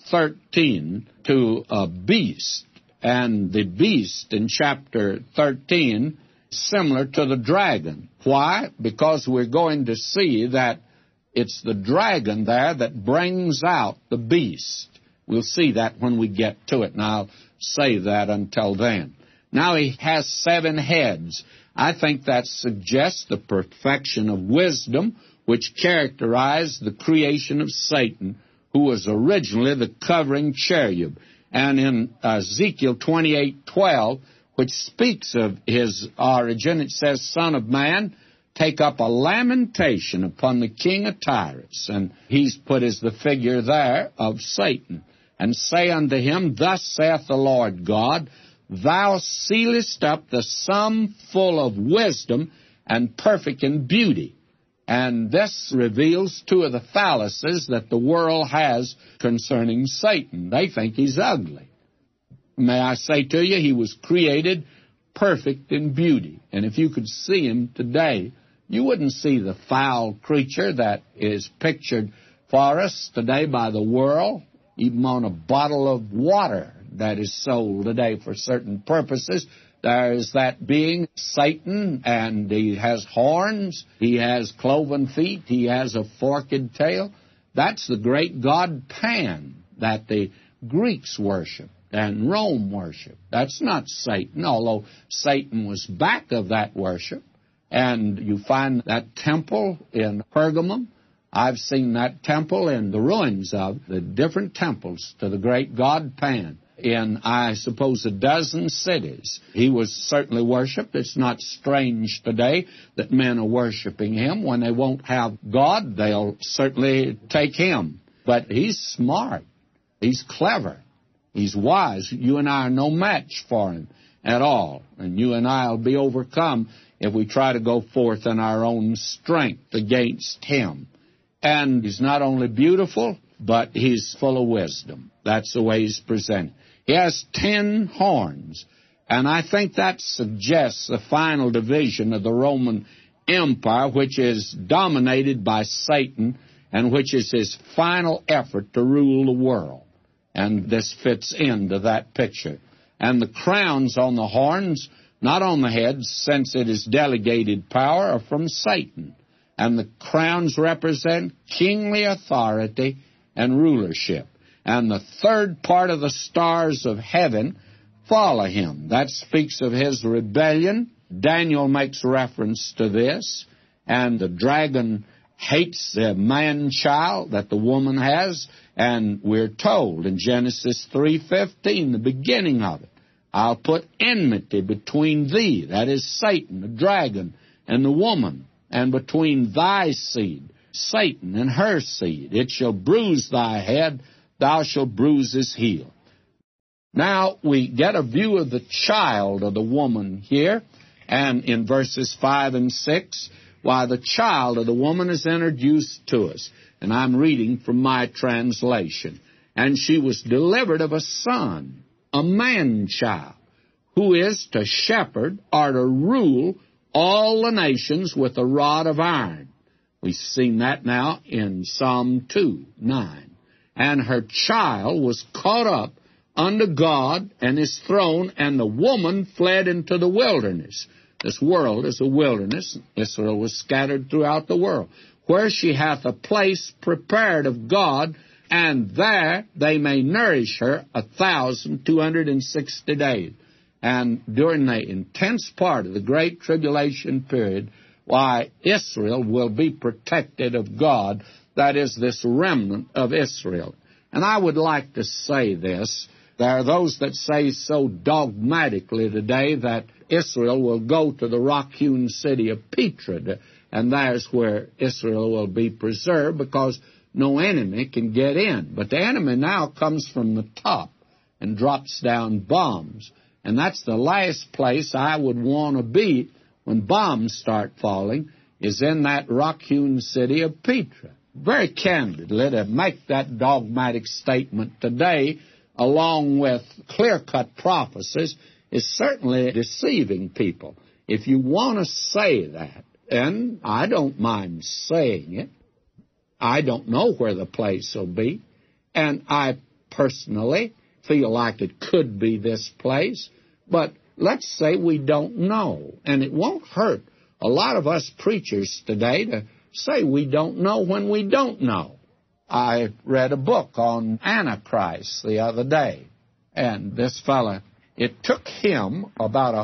13 to a beast. And the beast in chapter 13 is similar to the dragon. Why? Because we're going to see that it's the dragon there that brings out the beast. We'll see that when we get to it, and I'll save that until then. Now he has 7 heads. I think that suggests the perfection of wisdom which characterized the creation of Satan, who was originally the covering cherub. And in Ezekiel 28:12, which speaks of his origin, it says, Son of man, take up a lamentation upon the king of Tyrus. And he's put as the figure there of Satan. And say unto him, Thus saith the Lord God, Thou sealest up the sum full of wisdom and perfect in beauty. And this reveals 2 of the fallacies that the world has concerning Satan. They think he's ugly. May I say to you, he was created perfect in beauty. And if you could see him today, you wouldn't see the foul creature that is pictured for us today by the world, even on a bottle of water that is sold today for certain purposes. There's that being, Satan, and he has horns, he has cloven feet, he has a forked tail. That's the great god Pan that the Greeks worship and Rome worship. That's not Satan, although Satan was back of that worship. And you find that temple in Pergamum. I've seen that temple in the ruins of the different temples to the great god Pan in, I suppose, a dozen cities. He was certainly worshipped. It's not strange today that men are worshiping him. When they won't have God, they'll certainly take him. But he's smart. He's clever. He's wise. You and I are no match for him at all. And you and I will be overcome if we try to go forth in our own strength against him. And he's not only beautiful, but he's full of wisdom. That's the way he's presented. He has 10 horns, and I think that suggests the final division of the Roman Empire, which is dominated by Satan, and which is his final effort to rule the world. And this fits into that picture. And the crowns on the horns, not on the heads, since it is delegated power, are from Satan. And the crowns represent kingly authority and rulership. And the third part of the stars of heaven follow him. That speaks of his rebellion. Daniel makes reference to this. And the dragon hates the man-child that the woman has. And we're told in Genesis 3:15, the beginning of it, I'll put enmity between thee, that is Satan, the dragon, and the woman, and between thy seed, Satan, and her seed. It shall bruise thy head, thou shalt bruise his heel. Now we get a view of the child of the woman here, and in verses 5 and 6, why the child of the woman is introduced to us. And I'm reading from my translation. And she was delivered of a son, a man-child, who is to shepherd or to rule all the nations with a rod of iron. We've seen that now in Psalm 2:9. And her child was caught up unto God and his throne, and the woman fled into the wilderness. This world is a wilderness. Israel was scattered throughout the world, where she hath a place prepared of God, and there they may nourish her 1,260 days. And during the intense part of the Great Tribulation period, why, Israel will be protected of God. That is, this remnant of Israel. And I would like to say this. There are those that say so dogmatically today that Israel will go to the rock-hewn city of Petra, and there's where Israel will be preserved because no enemy can get in. But the enemy now comes from the top and drops down bombs. And that's the last place I would want to be when bombs start falling, is in that rock-hewn city of Petra. Very candidly, to make that dogmatic statement today, along with clear-cut prophecies, is certainly deceiving people. If you want to say that, and I don't mind saying it, I don't know where the place will be, and I personally feel like it could be this place, but let's say we don't know, and it won't hurt a lot of us preachers today to say we don't know when we don't know. I read a book on Antichrist the other day, and this fella, it took him about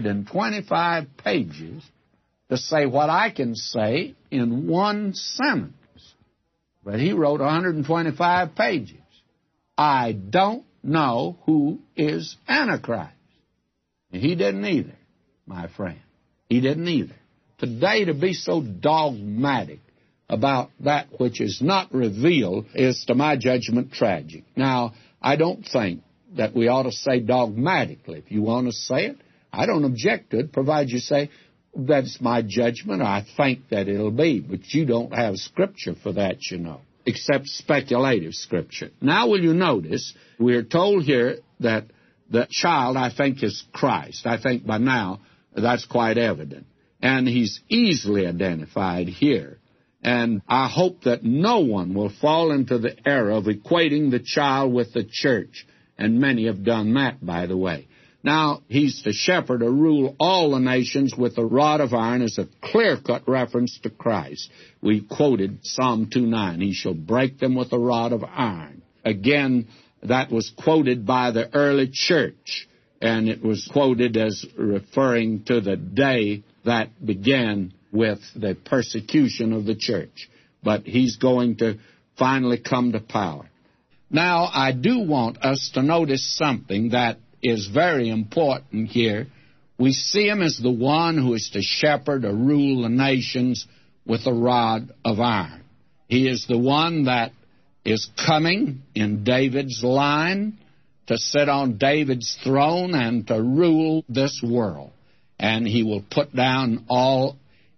125 pages to say what I can say in one sentence. But he wrote 125 pages. I don't know who is Antichrist. And he didn't either, my friend. He didn't either. Today, to be so dogmatic about that which is not revealed is, to my judgment, tragic. Now, I don't think that we ought to say dogmatically. If you want to say it, I don't object to it, provided you say, that's my judgment, I think that it'll be. But you don't have Scripture for that, you know, except speculative Scripture. Now, will you notice, we're told here that the child, I think, is Christ. I think by now that's quite evident. And he's easily identified here. And I hope that no one will fall into the error of equating the child with the church. And many have done that, by the way. Now, he's the shepherd or rule all the nations with a rod of iron is a clear-cut reference to Christ. We quoted Psalm 2:9. He shall break them with a rod of iron. Again, that was quoted by the early church, and it was quoted as referring to the day that began with the persecution of the church. But he's going to finally come to power. Now, I do want us to notice something that is very important here. We see him as the one who is to shepherd or rule the nations with a rod of iron. He is the one that is coming in David's line to sit on David's throne and to rule this world. And he will put down all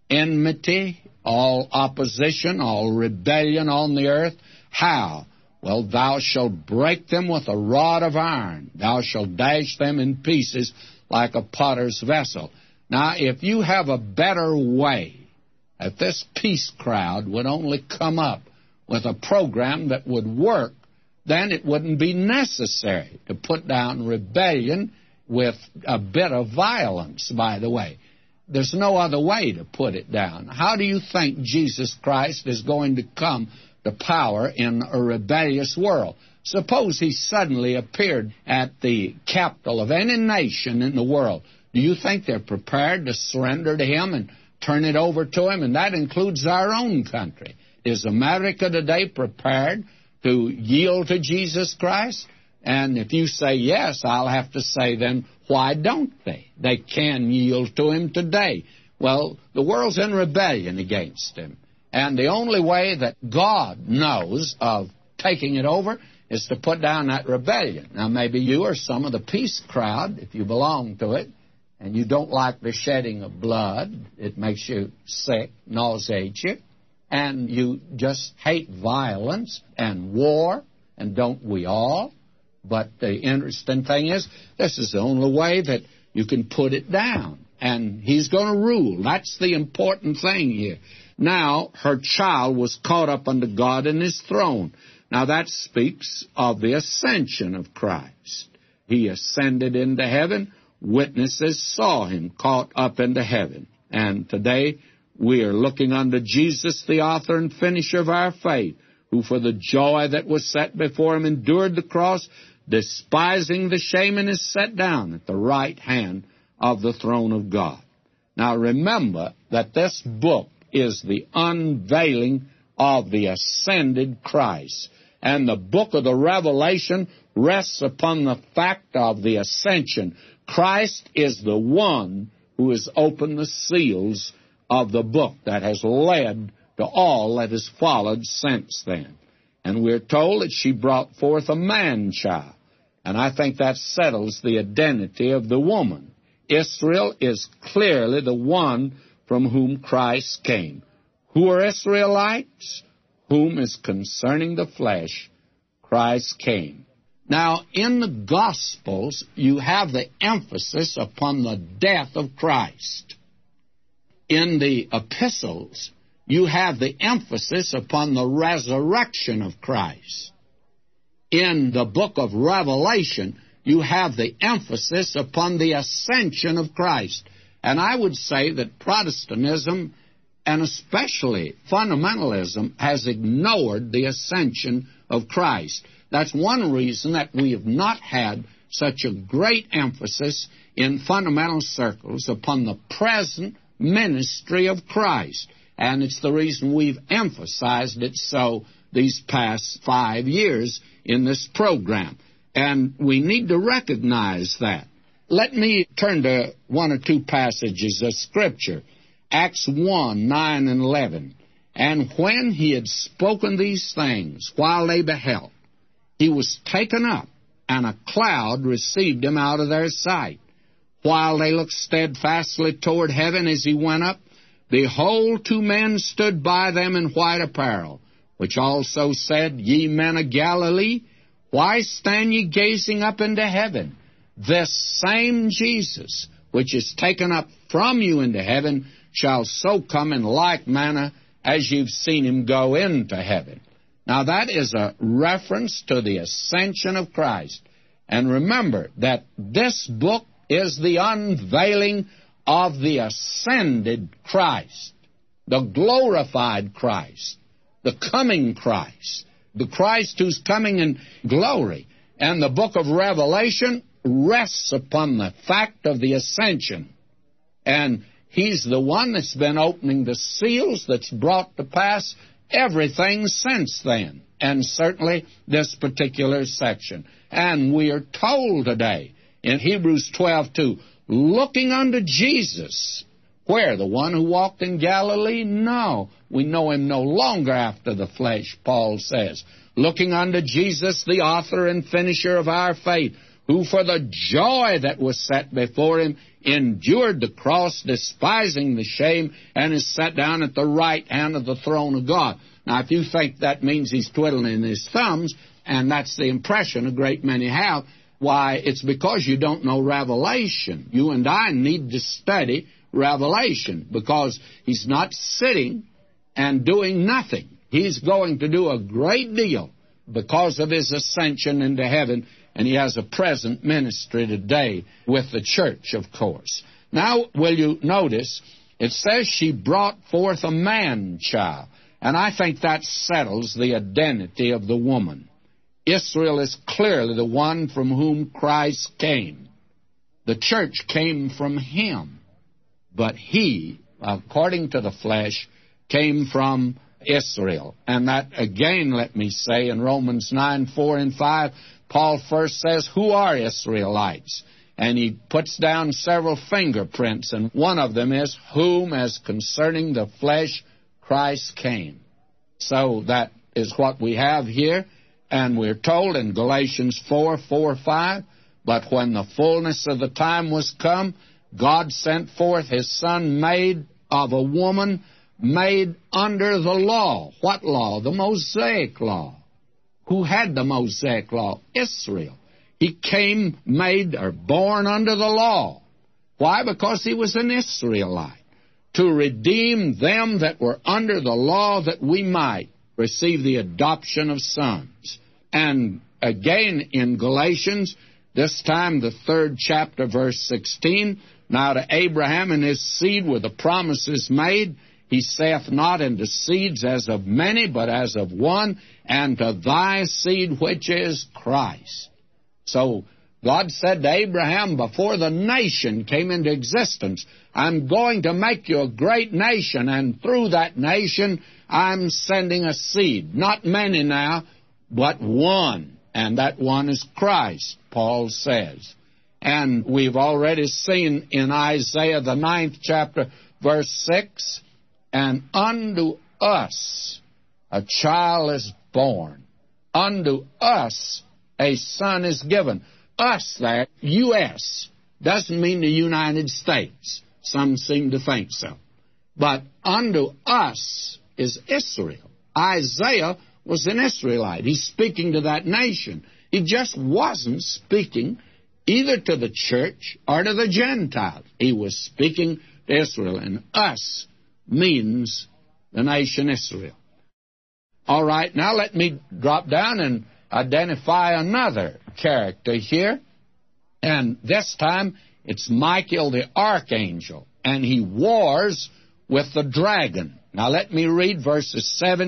enmity, all opposition, all rebellion on the earth. How? Well, thou shalt break them with a rod of iron. Thou shalt dash them in pieces like a potter's vessel. Now, if you have a better way, if this peace crowd would only come up with a program that would work, then it wouldn't be necessary to put down rebellion with a bit of violence, by the way. There's no other way to put it down. How do you think Jesus Christ is going to come to power in a rebellious world? Suppose he suddenly appeared at the capital of any nation in the world. Do you think they're prepared to surrender to him and turn it over to him? And that includes our own country. Is America today prepared to yield to Jesus Christ? And if you say yes, I'll have to say then, why don't they? They can yield to him today. Well, the world's in rebellion against him. And the only way that God knows of taking it over is to put down that rebellion. Now, maybe you or some of the peace crowd, if you belong to it, and you don't like the shedding of blood, it makes you sick, nauseates you, and you just hate violence and war, and don't we all? But the interesting thing is, this is the only way that you can put it down. And he's going to rule. That's the important thing here. Now, her child was caught up unto God in his throne. Now, that speaks of the ascension of Christ. He ascended into heaven. Witnesses saw him caught up into heaven. And today, we are looking unto Jesus, the author and finisher of our faith, who for the joy that was set before him endured the cross, despising the shame, and is set down at the right hand of the throne of God. Now, remember that this book is the unveiling of the ascended Christ. And the book of the Revelation rests upon the fact of the ascension. Christ is the one who has opened the seals of the book that has led to all that has followed since then. And we're told that she brought forth a man-child. And I think that settles the identity of the woman. Israel is clearly the one from whom Christ came. Who are Israelites? Whom is concerning the flesh Christ came. Now, in the Gospels, you have the emphasis upon the death of Christ. In the epistles, you have the emphasis upon the resurrection of Christ. In the book of Revelation, you have the emphasis upon the ascension of Christ. And I would say that Protestantism, and especially fundamentalism, has ignored the ascension of Christ. That's one reason that we have not had such a great emphasis in fundamental circles upon the present ministry of Christ. And it's the reason we've emphasized it so these past 5 years in this program. And we need to recognize that. Let me turn to one or two passages of Scripture. Acts 1, 9 and 11. And when he had spoken these things, while they beheld, he was taken up, and a cloud received him out of their sight. While they looked steadfastly toward heaven as he went up, behold, 2 men stood by them in white apparel, which also said, Ye men of Galilee, why stand ye gazing up into heaven? This same Jesus, which is taken up from you into heaven, shall so come in like manner as you've seen him go into heaven. Now, that is a reference to the ascension of Christ. And remember that this book is the unveiling of the ascended Christ, the glorified Christ, the coming Christ, the Christ who's coming in glory. And the book of Revelation rests upon the fact of the ascension. And He's the one that's been opening the seals, that's brought to pass everything since then, and certainly this particular section. And we are told today in Hebrews 12:2, looking unto Jesus, where? The one who walked in Galilee? No. We know Him no longer after the flesh, Paul says. Looking unto Jesus, the author and finisher of our faith, who for the joy that was set before Him endured the cross, despising the shame, and is set down at the right hand of the throne of God. Now, if you think that means He's twiddling His thumbs, and that's the impression a great many have, why, it's because you don't know Revelation. You and I need to study Revelation, because He's not sitting and doing nothing. He's going to do a great deal because of His ascension into heaven, and He has a present ministry today with the church, of course. Now, will you notice, it says she brought forth a man-child, and I think that settles the identity of the woman. Israel is clearly the one from whom Christ came. The church came from Him, but He, according to the flesh, came from Israel. And that, again, let me say, in Romans 9:4 and 5, Paul first says, who are Israelites? And he puts down several fingerprints, and one of them is, whom, as concerning the flesh, Christ came. So that is what we have here, and we're told in Galatians 4:4-5, but when the fullness of the time was come, God sent forth His Son, made of a woman, made under the law. What law? The Mosaic law. Who had the Mosaic law? Israel. He came, made, or born under the law. Why? Because He was an Israelite. To redeem them that were under the law, that we might receive the adoption of sons. And again in Galatians, this time the 3rd chapter, verse 16, now to Abraham and his seed were the promises made. He saith not unto seeds as of many, but as of one, and to thy seed, which is Christ. So God said to Abraham before the nation came into existence, I'm going to make you a great nation, and through that nation I'm sending a seed. Not many now, but one, and that one is Christ, Paul says. And we've already seen in Isaiah, the 9th chapter, verse 6, and unto us a child is born. Unto us a son is given. Us there, U.S., doesn't mean the United States. Some seem to think so. But unto us is Israel. Isaiah was an Israelite. He's speaking to that nation. He just wasn't speaking either to the church or to the Gentiles. He was speaking to Israel, and us means the nation Israel. All right, now let me drop down and identify another character here. And this time it's Michael the archangel, and he wars with the dragon. Now let me read verses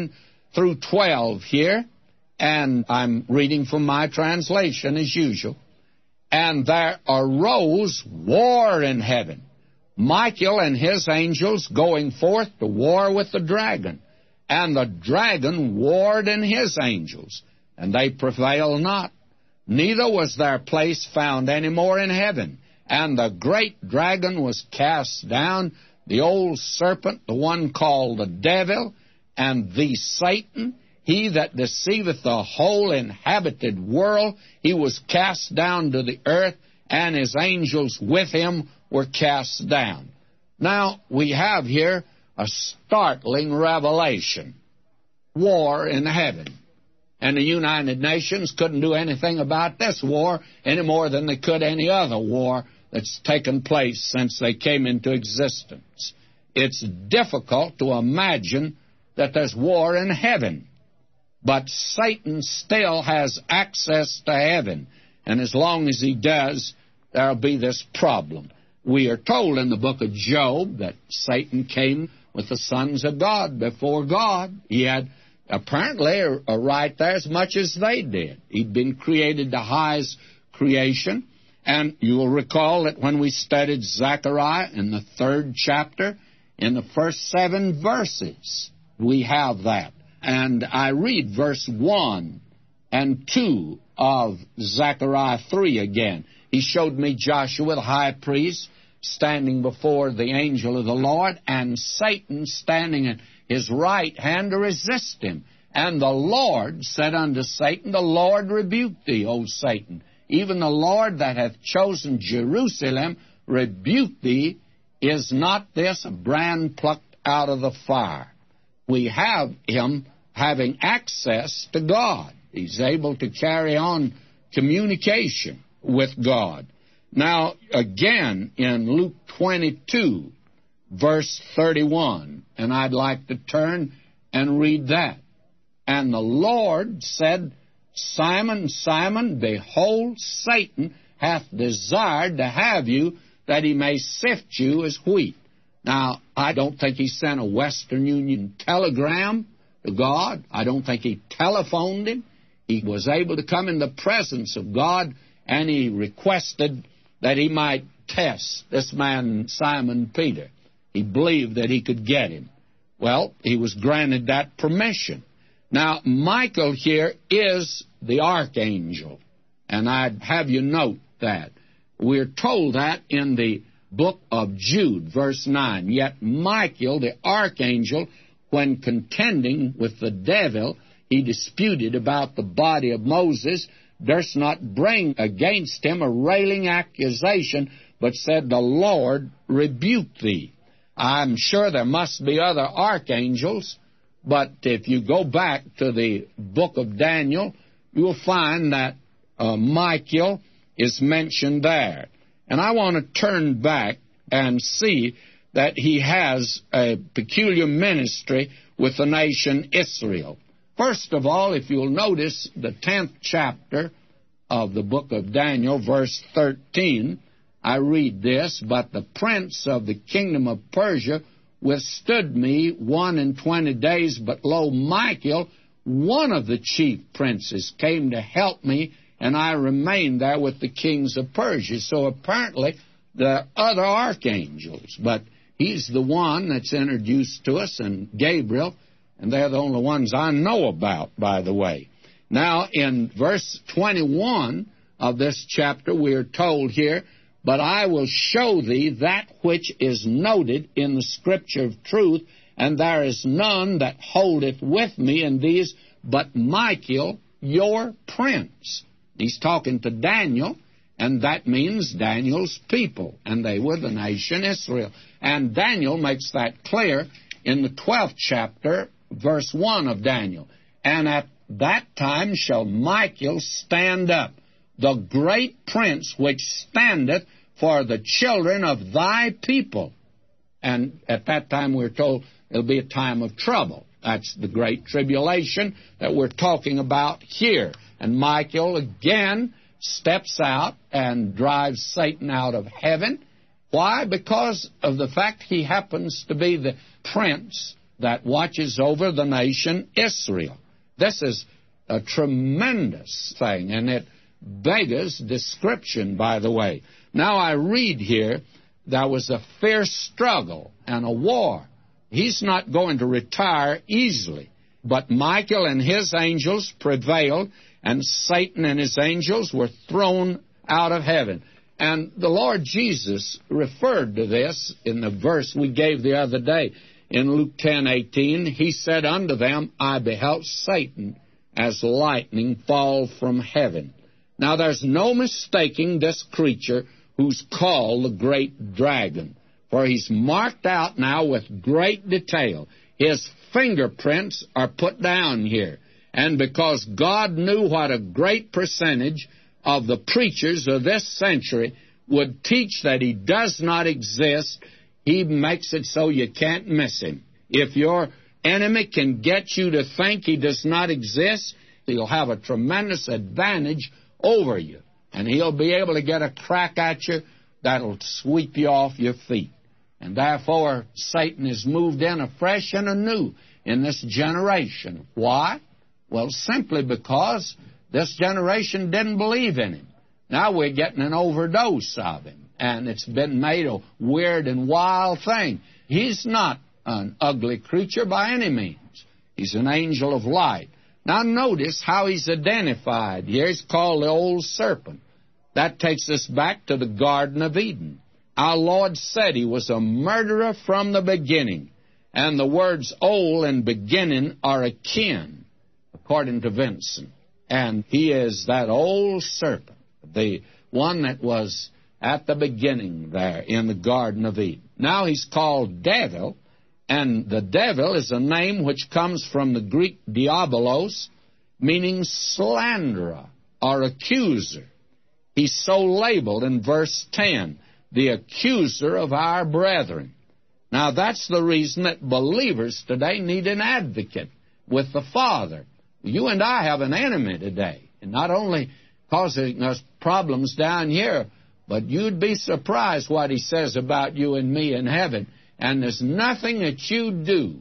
7-12 here, and I'm reading from my translation as usual. And there arose war in heaven, Michael and his angels going forth to war with the dragon. And the dragon warred in his angels, and they prevailed not. Neither was their place found any more in heaven. And the great dragon was cast down, the old serpent, the one called the devil, and the Satan, he that deceiveth the whole inhabited world. He was cast down to the earth, and his angels with him were cast down. Now, we have here a startling revelation. War in heaven. And the United Nations couldn't do anything about this war any more than they could any other war that's taken place since they came into existence. It's difficult to imagine that there's war in heaven. But Satan still has access to heaven. And as long as he does, there'll be this problem. We are told in the book of Job that Satan came with the sons of God before God. He had apparently a right there as much as they did. He'd been created the highest creation. And you will recall that when we studied Zechariah in the 3rd chapter, in the first 7 verses, we have that. And I read verse 1 and 2 of Zechariah 3 again. He showed me Joshua the high priest standing before the angel of the Lord, and Satan standing at his right hand to resist him. And the Lord said unto Satan, the Lord rebuke thee, O Satan. Even the Lord that hath chosen Jerusalem rebuke thee. Is not this a brand plucked out of the fire? We have him having access to God. He's able to carry on communication with God. Now, again, in Luke 22, verse 31, and I'd like to turn and read that. And the Lord said, Simon, Simon, behold, Satan hath desired to have you, that he may sift you as wheat. Now, I don't think he sent a Western Union telegram to God. I don't think he telephoned him. He was able to come in the presence of God, and he requested that he might test this man, Simon Peter. He believed that he could get him. Well, he was granted that permission. Now, Michael here is the archangel, and I'd have you note that. We're told that in the book of Jude, verse 9. Yet Michael, the archangel, when contending with the devil, he disputed about the body of Moses, durst not bring against him a railing accusation, but said, the Lord rebuke thee. I'm sure there must be other archangels, but if you go back to the book of Daniel, you'll find that Michael is mentioned there. And I want to turn back and see that he has a peculiar ministry with the nation Israel. First of all, if you'll notice the 10th chapter of the book of Daniel, verse 13, I read this, but the prince of the kingdom of Persia withstood me 21 days, but lo, Michael, one of the chief princes, came to help me, and I remained there with the kings of Persia. So apparently there are other archangels, but he's the one that's introduced to us, and Gabriel, and they're the only ones I know about, by the way. Now, in verse 21 of this chapter, we are told here, but I will show thee that which is noted in the Scripture of truth, and there is none that holdeth with me in these, but Michael, your prince. He's talking to Daniel, and that means Daniel's people, and they were the nation Israel. And Daniel makes that clear in the 12th chapter, verse 1 of Daniel. And at that time shall Michael stand up, the great prince which standeth for the children of thy people. And at that time we're told it'll be a time of trouble. That's the great tribulation that we're talking about here. And Michael again steps out and drives Satan out of heaven. Why? Because of the fact he happens to be the prince that watches over the nation Israel. This is a tremendous thing, and it beggars description, by the way. Now I read here, there was a fierce struggle and a war. He's not going to retire easily. But Michael and his angels prevailed, and Satan and his angels were thrown out of heaven. And the Lord Jesus referred to this in the verse we gave the other day. In Luke 10:18, he said unto them, I beheld Satan as lightning fall from heaven. Now there's no mistaking this creature who's called the great dragon, for he's marked out now with great detail. His fingerprints are put down here. And because God knew what a great percentage of the preachers of this century would teach that he does not exist, he makes it so you can't miss him. If your enemy can get you to think he does not exist, he'll have a tremendous advantage over you. And he'll be able to get a crack at you that'll sweep you off your feet. And therefore, Satan has moved in afresh and anew in this generation. Why? Well, simply because this generation didn't believe in him. Now we're getting an overdose of him, and it's been made a weird and wild thing. He's not an ugly creature by any means. He's an angel of light. Now notice how he's identified. Here he's called the old serpent. That takes us back to the Garden of Eden. Our Lord said he was a murderer from the beginning, and the words old and beginning are akin, according to Vincent. And he is that old serpent, the one that was at the beginning there in the Garden of Eden. Now he's called devil, and the devil is a name which comes from the Greek diabolos, meaning slanderer or accuser. He's so labeled in verse 10, the accuser of our brethren. Now that's the reason that believers today need an advocate with the Father. You and I have an enemy today, and not only causing us problems down here, but you'd be surprised what he says about you and me in heaven. And there's nothing that you do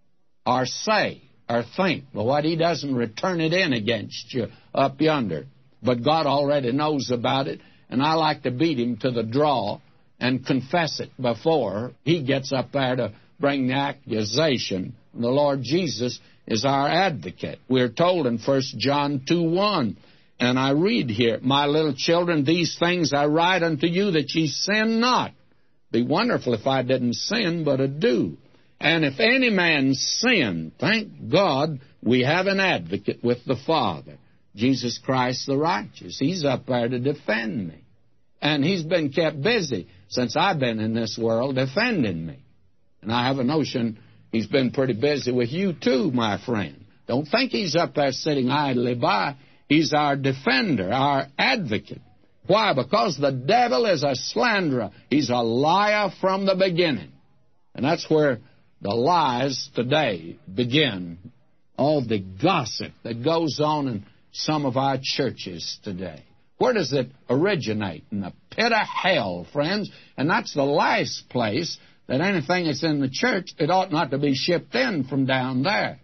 or say or think, but what he doesn't return it in against you up yonder. But God already knows about it, and I like to beat him to the draw and confess it before he gets up there to bring the accusation. The Lord Jesus is our advocate. We're told in 1 John 2:1, and I read here, my little children, these things I write unto you that ye sin not. Be wonderful if I didn't sin, but I do. And if any man sin, thank God we have an advocate with the Father, Jesus Christ the righteous. He's up there to defend me. And he's been kept busy since I've been in this world defending me. And I have a notion he's been pretty busy with you too, my friend. Don't think he's up there sitting idly by. He's our defender, our advocate. Why? Because the devil is a slanderer. He's a liar from the beginning. And that's where the lies today begin. All the gossip that goes on in some of our churches today. Where does it originate? In the pit of hell, friends. And that's the last place that anything that's in the church, it ought not to be shipped in from down there.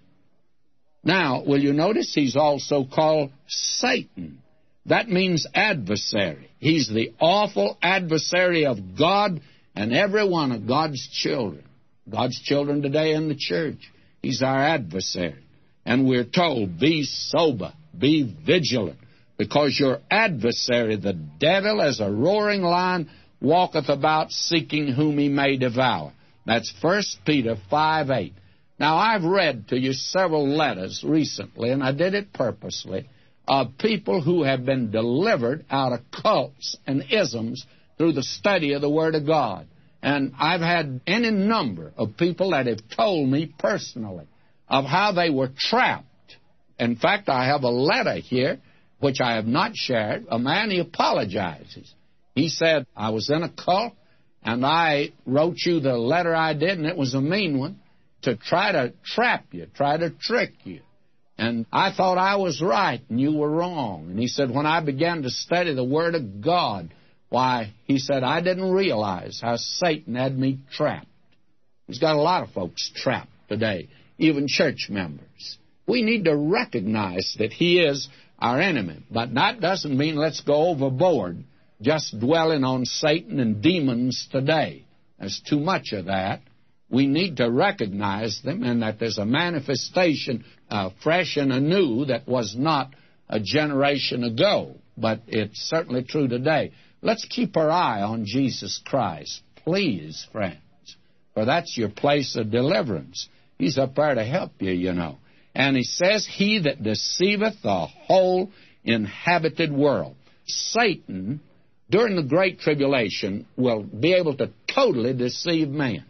Now, will you notice he's also called Satan? That means adversary. He's the awful adversary of God and every one of God's children. God's children today in the church. He's our adversary. And we're told, be sober, be vigilant, because your adversary, the devil, as a roaring lion, walketh about seeking whom he may devour. That's 1 Peter 5:8. Now, I've read to you several letters recently, and I did it purposely, of people who have been delivered out of cults and isms through the study of the Word of God. And I've had any number of people that have told me personally of how they were trapped. In fact, I have a letter here, which I have not shared. A man, he apologizes. He said, I was in a cult, and I wrote you the letter I did, and it was a mean one, to try to trap you, try to trick you. And I thought I was right and you were wrong. And he said, when I began to study the Word of God, why, he said, I didn't realize how Satan had me trapped. He's got a lot of folks trapped today, even church members. We need to recognize that he is our enemy. But that doesn't mean let's go overboard just dwelling on Satan and demons today. There's too much of that. We need to recognize them, and that there's a manifestation fresh and anew that was not a generation ago, but it's certainly true today. Let's keep our eye on Jesus Christ, please, friends, for that's your place of deliverance. He's up there to help you, you know. And he says, he that deceiveth the whole inhabited world. Satan, during the Great Tribulation, will be able to totally deceive man.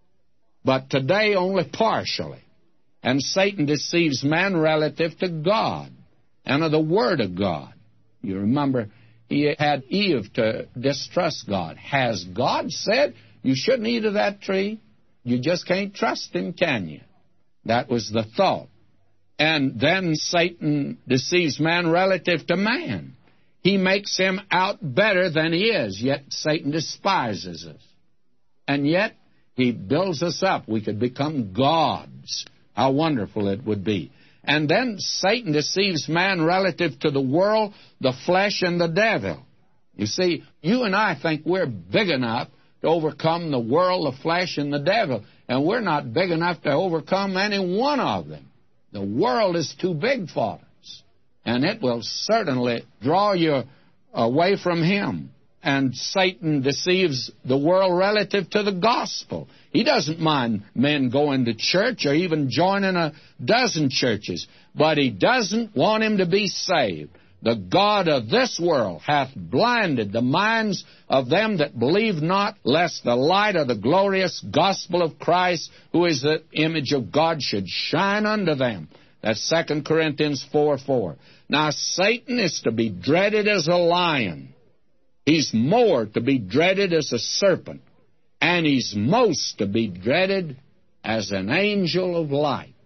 But today only partially. And Satan deceives man relative to God and of the Word of God. You remember, he had Eve to distrust God. Has God said you shouldn't eat of that tree? You just can't trust him, can you? That was the thought. And then Satan deceives man relative to man. he makes him out better than he is, yet Satan despises us. And yet, he builds us up. We could become gods. How wonderful it would be. And then Satan deceives man relative to the world, the flesh, and the devil. You see, you and I think we're big enough to overcome the world, the flesh, and the devil. And we're not big enough to overcome any one of them. The world is too big for us. And it will certainly draw you away from him. And Satan deceives the world relative to the gospel. He doesn't mind men going to church or even joining a dozen churches, but he doesn't want him to be saved. The God of this world hath blinded the minds of them that believe not, lest the light of the glorious gospel of Christ, who is the image of God, should shine unto them. That's 2 Corinthians 4:4. Now, Satan is to be dreaded as a lion. He's more to be dreaded as a serpent, and he's most to be dreaded as an angel of light.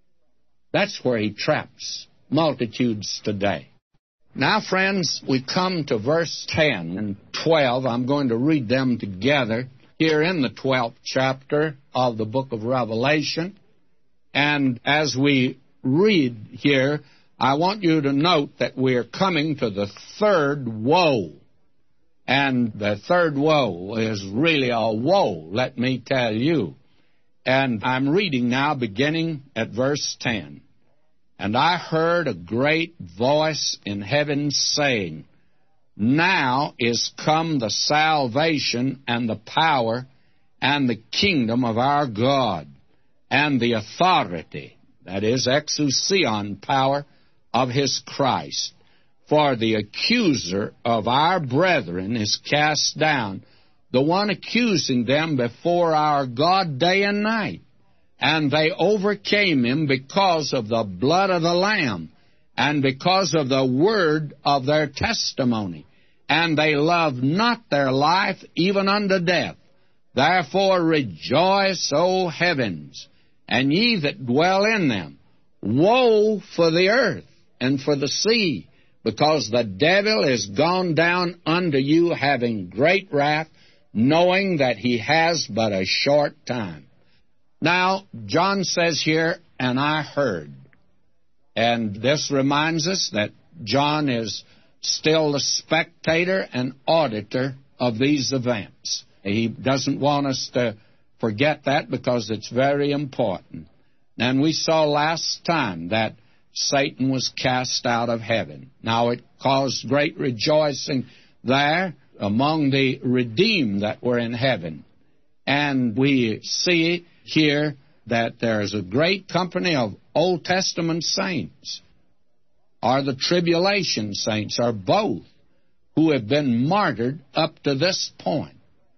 That's where he traps multitudes today. Now, friends, we come to verse 10 and 12. I'm going to read them together here in the 12th chapter of the book of Revelation. And as we read here, I want you to note that we're coming to the third woe. And the third woe is really a woe, let me tell you. And I'm reading now, beginning at verse 10. And I heard a great voice in heaven saying, Now is come the salvation and the power and the kingdom of our God, and the authority, that is, exousion power, of his Christ. For the accuser of our brethren is cast down, the one accusing them before our God day and night. And they overcame him because of the blood of the Lamb, and because of the word of their testimony. And they loved not their life even unto death. Therefore rejoice, O heavens, and ye that dwell in them. Woe for the earth and for the sea, because the devil is gone down unto you, having great wrath, knowing that he has but a short time. Now, John says here, and I heard. And this reminds us that John is still the spectator and auditor of these events. He doesn't want us to forget that because it's very important. And we saw last time that Satan was cast out of heaven. Now, it caused great rejoicing there among the redeemed that were in heaven. And we see here that there is a great company of Old Testament saints, or the tribulation saints, or both, who have been martyred up to this point.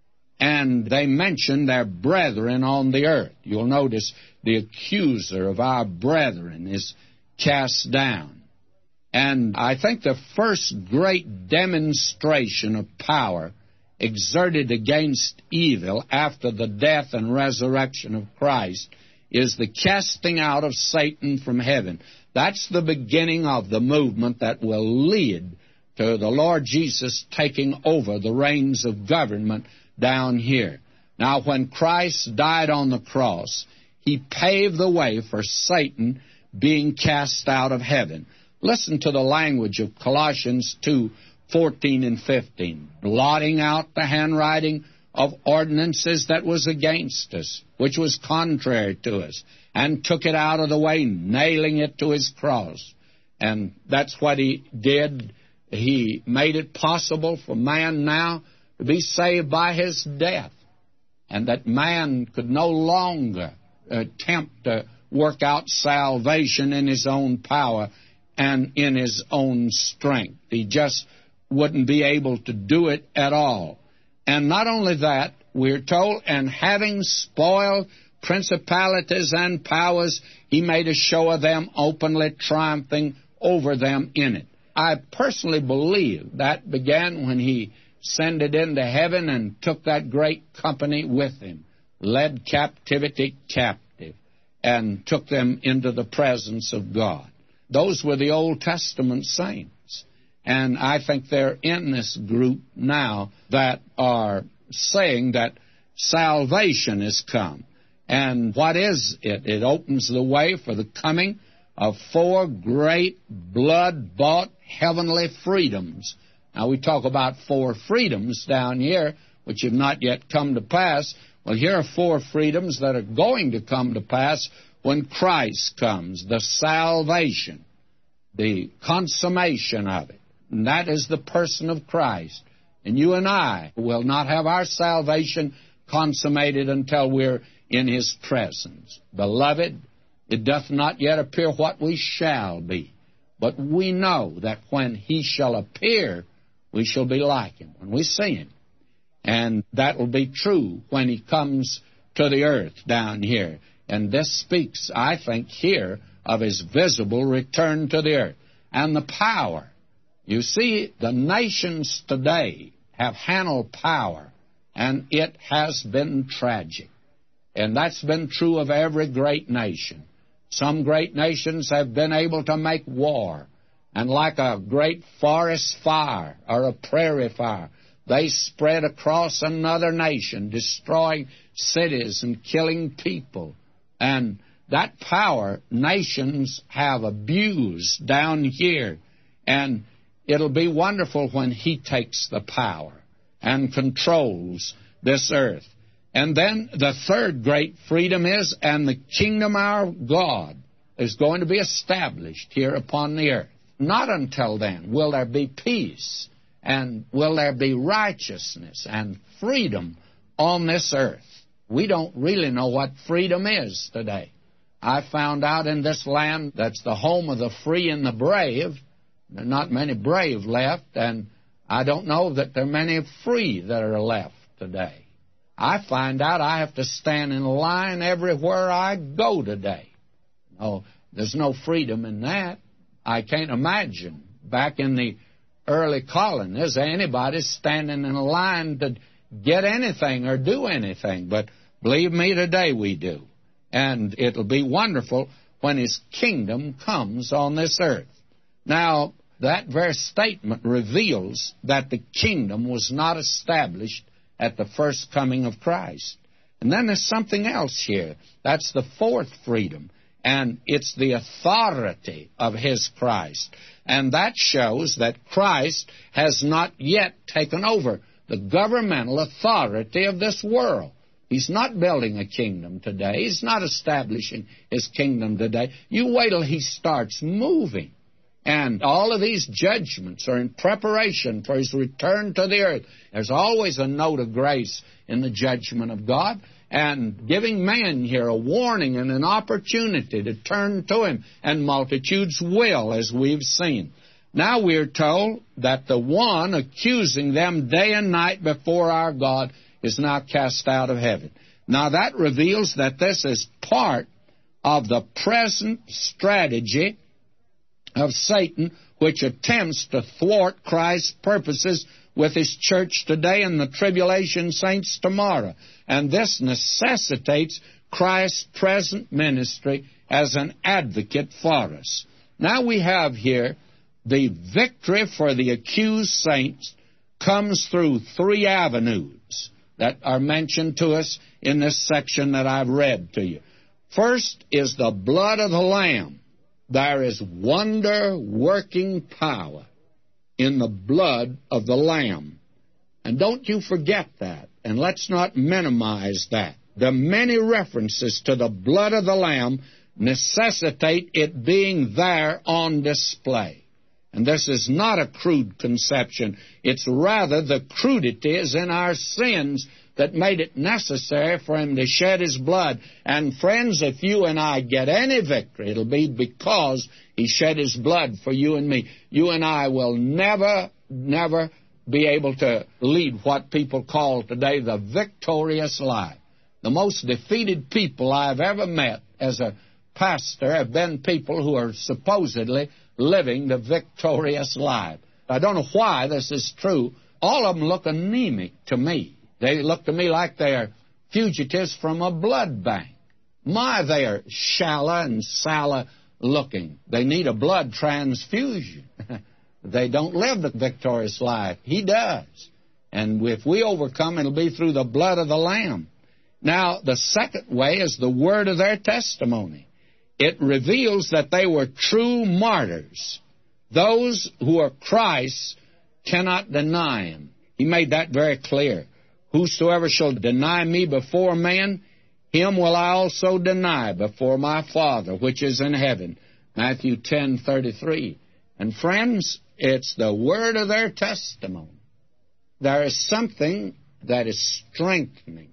And they mention their brethren on the earth. You'll notice the accuser of our brethren is cast down. And I think the first great demonstration of power exerted against evil after the death and resurrection of Christ is the casting out of Satan from heaven. That's the beginning of the movement that will lead to the Lord Jesus taking over the reins of government down here. Now, when Christ died on the cross, he paved the way for Satan being cast out of heaven. Listen to the language of Colossians 2:14 and 15. Blotting out the handwriting of ordinances that was against us, which was contrary to us, and took it out of the way, nailing it to his cross. And that's what he did. He made it possible for man now to be saved by his death, and that man could no longer attempt to work out salvation in his own power and in his own strength. He just wouldn't be able to do it at all. And not only that, we're told, and having spoiled principalities and powers, he made a show of them, openly triumphing over them in it. I personally believe that began when he ascended into heaven and took that great company with him, led captivity captive, and took them into the presence of God. Those were the Old Testament saints. And I think they're in this group now that are saying that salvation has come. And what is it? It opens the way for the coming of 4 great blood-bought heavenly freedoms. Now, we talk about 4 freedoms down here, which have not yet come to pass. Well, here are 4 freedoms that are going to come to pass when Christ comes, the salvation, the consummation of it. And that is the person of Christ. And you and I will not have our salvation consummated until we're in His presence. Beloved, it doth not yet appear what we shall be, but we know that when He shall appear, we shall be like Him, when we see Him. And that will be true when He comes to the earth down here. And this speaks, I think, here of His visible return to the earth and the power. You see, the nations today have handled power, and it has been tragic. And that's been true of every great nation. Some great nations have been able to make war, and like a great forest fire or a prairie fire, they spread across another nation, destroying cities and killing people. And that power nations have abused down here. And it'll be wonderful when He takes the power and controls this earth. And then the third great freedom is, and the kingdom of our God is going to be established here upon the earth. Not until then will there be peace, and will there be righteousness and freedom on this earth. We don't really know what freedom is today. I found out in this land that's the home of the free and the brave, there are not many brave left, and I don't know that there are many free that are left today. I find out I have to stand in line everywhere I go today. No, there's no freedom in that. I can't imagine back in the early colonies anybody standing in a line to get anything or do anything. But believe me, today we do. And it'll be wonderful when His kingdom comes on this earth. Now, that very statement reveals that the kingdom was not established at the first coming of Christ. And then there's something else here. That's the fourth freedom, and it's the authority of His Christ. And that shows that Christ has not yet taken over the governmental authority of this world. He's not building a kingdom today. He's not establishing His kingdom today. You wait till He starts moving. And all of these judgments are in preparation for His return to the earth. There's always a note of grace in the judgment of God, and giving man here a warning and an opportunity to turn to Him, and multitudes will, as we've seen. Now we're told that the one accusing them day and night before our God is now cast out of heaven. Now that reveals that this is part of the present strategy of Satan, which attempts to thwart Christ's purposes with His church today and the tribulation saints tomorrow. And this necessitates Christ's present ministry as an advocate for us. Now we have here the victory for the accused saints comes through three avenues that are mentioned to us in this section that I've read to you. First is the blood of the Lamb. There is wonder-working power in the blood of the Lamb. And don't you forget that, and let's not minimize that. The many references to the blood of the Lamb necessitate it being there on display. And this is not a crude conception. It's rather the crudities in our sins that made it necessary for Him to shed His blood. And friends, if you and I get any victory, it'll be because He shed His blood for you and me. You and I will never be able to lead what people call today the victorious life. The most defeated people I've ever met as a pastor have been people who are supposedly living the victorious life. I don't know why this is true. All of them look anemic to me. They look to me like they're fugitives from a blood bank. My, they're shallow and sallow looking. They need a blood transfusion. They don't live the victorious life. He does. And if we overcome, it'll be through the blood of the Lamb. Now, the second way is the word of their testimony. It reveals that they were true martyrs. Those who are Christ's cannot deny him. He made that very clear. Whosoever shall deny me before men, him will I also deny before my Father which is in heaven. Matthew 10:33. And friends, it's the word of their testimony. There is something that is strengthening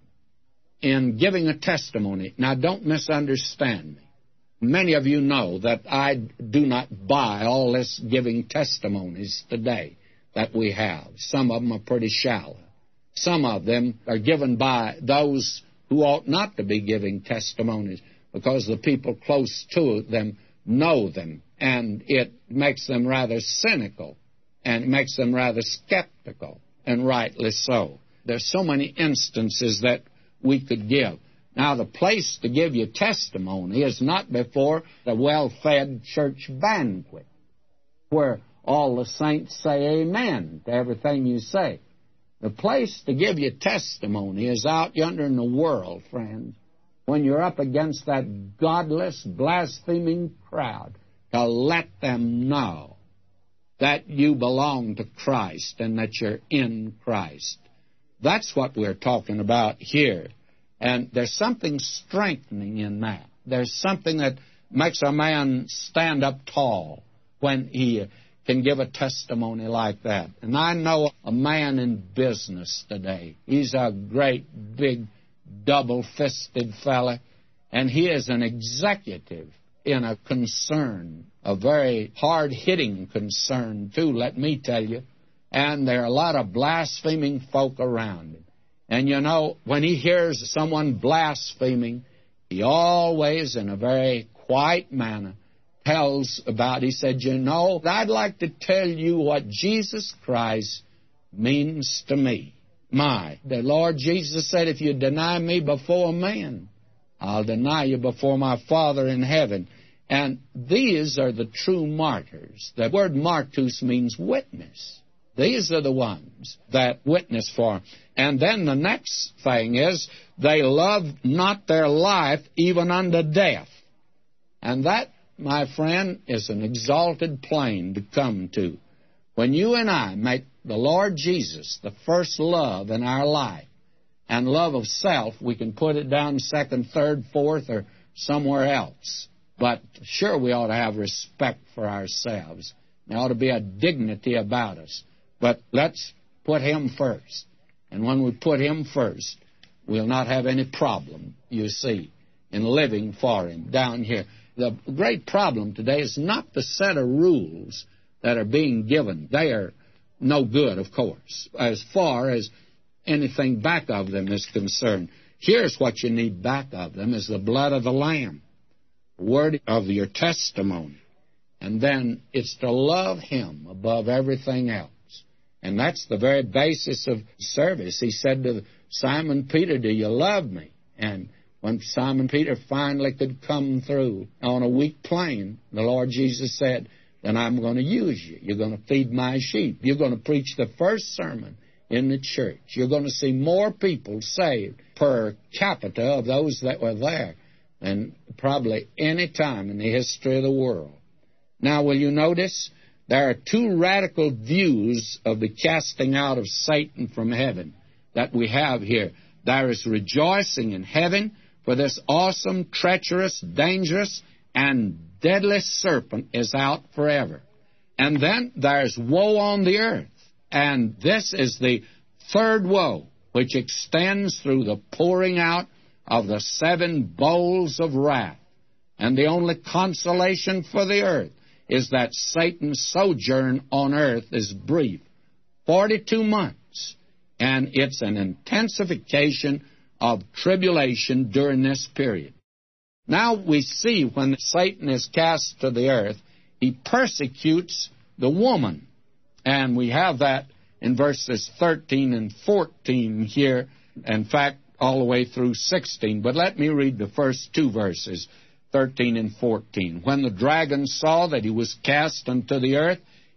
in giving a testimony. Now, don't misunderstand me. Many of you know that I do not buy all this giving testimonies today that we have. Some of them are pretty shallow. Some of them are given by those who ought not to be giving testimonies because the people close to them know them, and it makes them rather cynical, and it makes them rather skeptical, and rightly so. There's so many instances that we could give. Now, the place to give your testimony is not before the well-fed church banquet, where all the saints say amen to everything you say. The place to give your testimony is out yonder in the world, friends, when you're up against that godless, blaspheming crowd, to let them know that you belong to Christ and that you're in Christ. That's what we're talking about here. And there's something strengthening in that. There's something that makes a man stand up tall when he can give a testimony like that. And I know a man in business today. He's a great, big, double-fisted fella, and he is an executive in a concern, a very hard-hitting concern, too, let me tell you. And there are a lot of blaspheming folk around him. And, you know, when he hears someone blaspheming, he always, in a very quiet manner, tells about, he said, you know, I'd like to tell you what Jesus Christ means to me. The Lord Jesus said, if you deny me before men, I'll deny you before my Father in heaven. And these are the true martyrs. The word martus means witness. These are the ones that witness for him. And then the next thing is, they love not their life even unto death. And that, my friend, is an exalted plane to come to. When you and I make the Lord Jesus the first love in our life, and love of self, we can put it down second, third, fourth, or somewhere else. But sure, we ought to have respect for ourselves. There ought to be a dignity about us. But let's put him first. And when we put him first, we'll not have any problem, you see, in living for him down here. The great problem today is not the set of rules that are being given. They are no good, of course, as far as anything back of them is concerned. Here's what you need back of them is the blood of the Lamb, the word of your testimony. And then it's to love him above everything else. And that's the very basis of service. He said to Simon Peter, do you love me? And when Simon Peter finally could come through on a weak plane, the Lord Jesus said, then I'm going to use you. You're going to feed my sheep. You're going to preach the first sermon in the church. You're going to see more people saved per capita of those that were there than probably any time in the history of the world. Now, will you notice there are two radical views of the casting out of Satan from heaven that we have here. There is rejoicing in heaven for this awesome, treacherous, dangerous, and deadly serpent is out forever. And then there's woe on the earth. And this is the third woe, which extends through the pouring out of the 7 bowls of wrath. And the only consolation for the earth is that Satan's sojourn on earth is brief, 42 months. And it's an intensification of tribulation during this period. Now we see when Satan is cast to the earth, he persecutes the woman. And we have that in verses 13 and 14 here. In fact, all the way through 16. But let me read the first 2 verses, 13 and 14. When the dragon saw that he was cast unto the earth,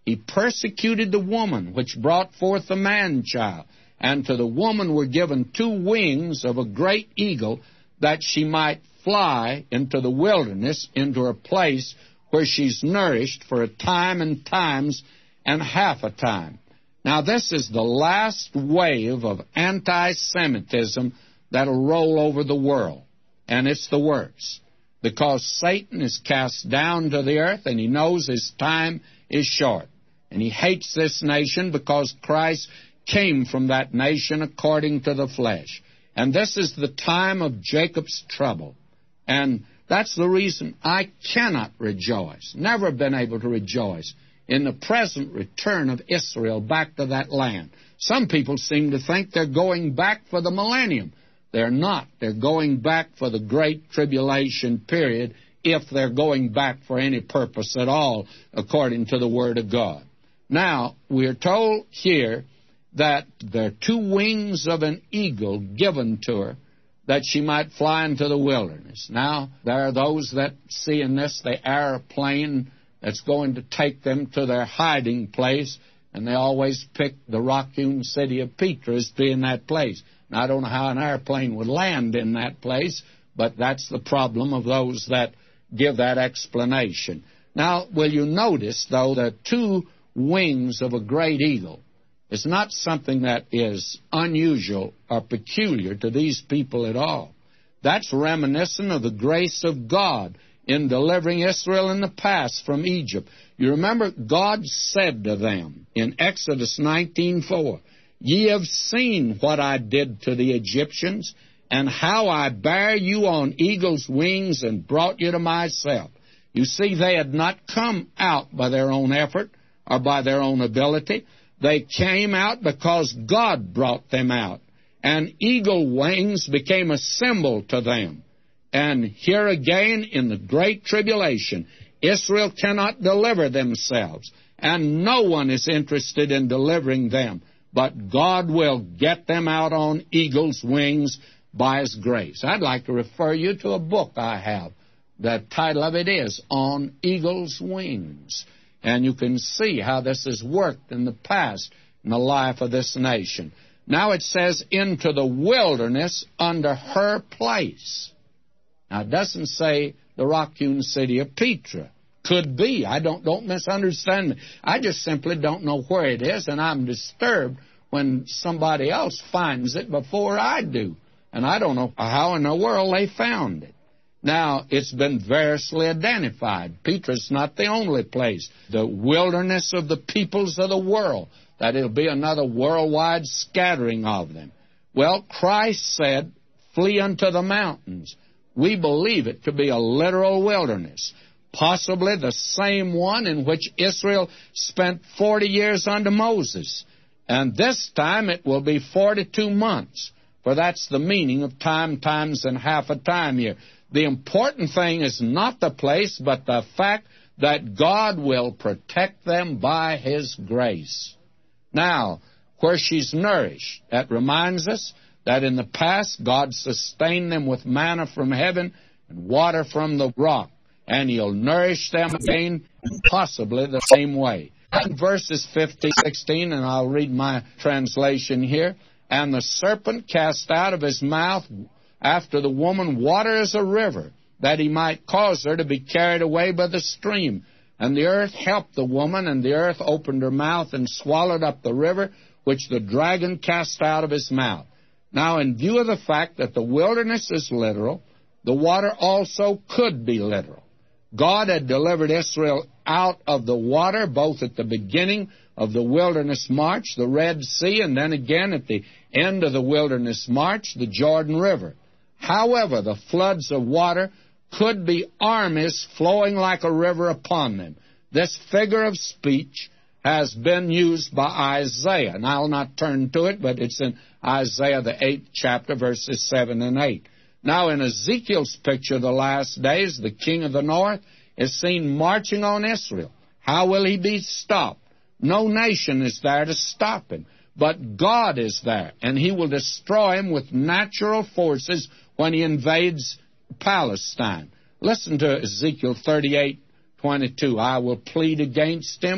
He persecuted the woman which brought forth the man-child. And to the woman were given 2 wings of a great eagle, that she might fly into the wilderness, into a place where she's nourished for a time and times and half a time. Now, this is the last wave of anti-Semitism that'll roll over the world. And it's the worst, because Satan is cast down to the earth, and he knows his time is short. And he hates this nation because Christ came from that nation according to the flesh. And this is the time of Jacob's trouble. And that's the reason I cannot rejoice, never been able to rejoice, in the present return of Israel back to that land. Some people seem to think they're going back for the millennium. They're not. They're going back for the great tribulation period, if they're going back for any purpose at all, according to the Word of God. Now, we're told here that there are 2 wings of an eagle given to her, that she might fly into the wilderness. Now, there are those that see in this the airplane that's going to take them to their hiding place, and they always pick the rock-hewn city of Petra as being that place. Now, I don't know how an airplane would land in that place, but that's the problem of those that give that explanation. Now, will you notice, though, the 2 wings of a great eagle is not something that is unusual or peculiar to these people at all. That's reminiscent of the grace of God in delivering Israel in the past from Egypt. You remember, God said to them in Exodus 19:4, "Ye have seen what I did to the Egyptians, and how I bare you on eagle's wings and brought you to myself." You see, they had not come out by their own effort or by their own ability. They came out because God brought them out. And eagle wings became a symbol to them. And here again, in the Great Tribulation, Israel cannot deliver themselves, and no one is interested in delivering them, but God will get them out on eagle's wings by His grace. I'd like to refer you to a book I have. The title of it is On Eagle's Wings, and you can see how this has worked in the past in the life of this nation. Now it says, into the wilderness under her place. Now, it doesn't say the rock-hewn city of Petra. Could be. Don't misunderstand me. I just simply don't know where it is, and I'm disturbed when somebody else finds it before I do. And I don't know how in the world they found it. Now, it's been variously identified. Petra's not the only place. The wilderness of the peoples of the world, that it'll be another worldwide scattering of them. Well, Christ said, flee unto the mountains. We believe it to be a literal wilderness, possibly the same one in which Israel spent 40 years under Moses. And this time it will be 42 months, for that's the meaning of time, times, and half a time here. The important thing is not the place, but the fact that God will protect them by His grace. Now, where she's nourished, that reminds us that in the past God sustained them with manna from heaven and water from the rock, and He'll nourish them again possibly the same way. In verses 15, 16, and I'll read my translation here, and the serpent cast out of his mouth after the woman water as a river, that he might cause her to be carried away by the stream. And the earth helped the woman, and the earth opened her mouth and swallowed up the river which the dragon cast out of his mouth. Now, in view of the fact that the wilderness is literal, the water also could be literal. God had delivered Israel out of the water, both at the beginning of the wilderness march, the Red Sea, and then again at the end of the wilderness march, the Jordan River. However, the floods of water could be armies flowing like a river upon them. This figure of speech has been used by Isaiah. And I'll not turn to it, but it's in Isaiah, the 8th chapter, verses 7 and 8. Now, in Ezekiel's picture of the last days, the king of the north is seen marching on Israel. How will he be stopped? No nation is there to stop him, but God is there, and He will destroy him with natural forces when He invades Palestine. Listen to Ezekiel 38:22. I will plead against him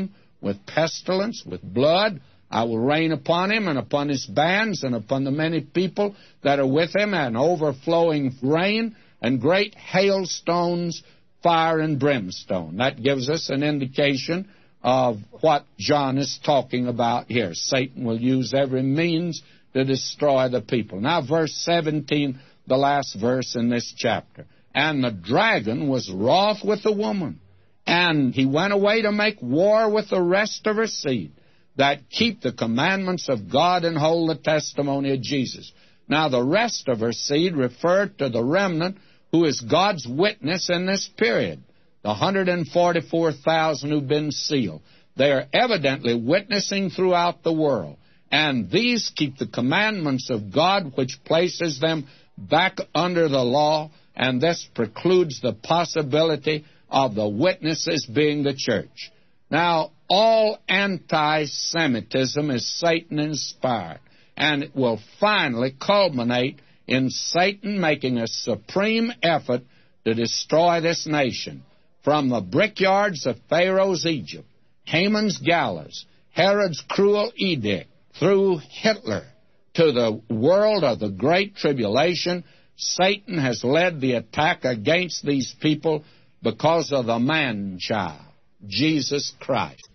with pestilence, with blood. I will rain upon him and upon his bands and upon the many people that are with him, and overflowing rain and great hailstones, fire and brimstone. That gives us an indication of what John is talking about here. Satan will use every means to destroy the people. Now, verse 17, the last verse in this chapter. And the dragon was wroth with the woman, and he went away to make war with the rest of her seed, that keep the commandments of God and hold the testimony of Jesus. Now, the rest of her seed referred to the remnant who is God's witness in this period, the 144,000 who've been sealed. They are evidently witnessing throughout the world. And these keep the commandments of God, which places them back under the law, and this precludes the possibility of the witnesses being the church. Now, all anti-Semitism is Satan-inspired, and it will finally culminate in Satan making a supreme effort to destroy this nation. From the brickyards of Pharaoh's Egypt, Haman's gallows, Herod's cruel edict, through Hitler to the world of the Great Tribulation, Satan has led the attack against these people because of the man-child, Jesus Christ.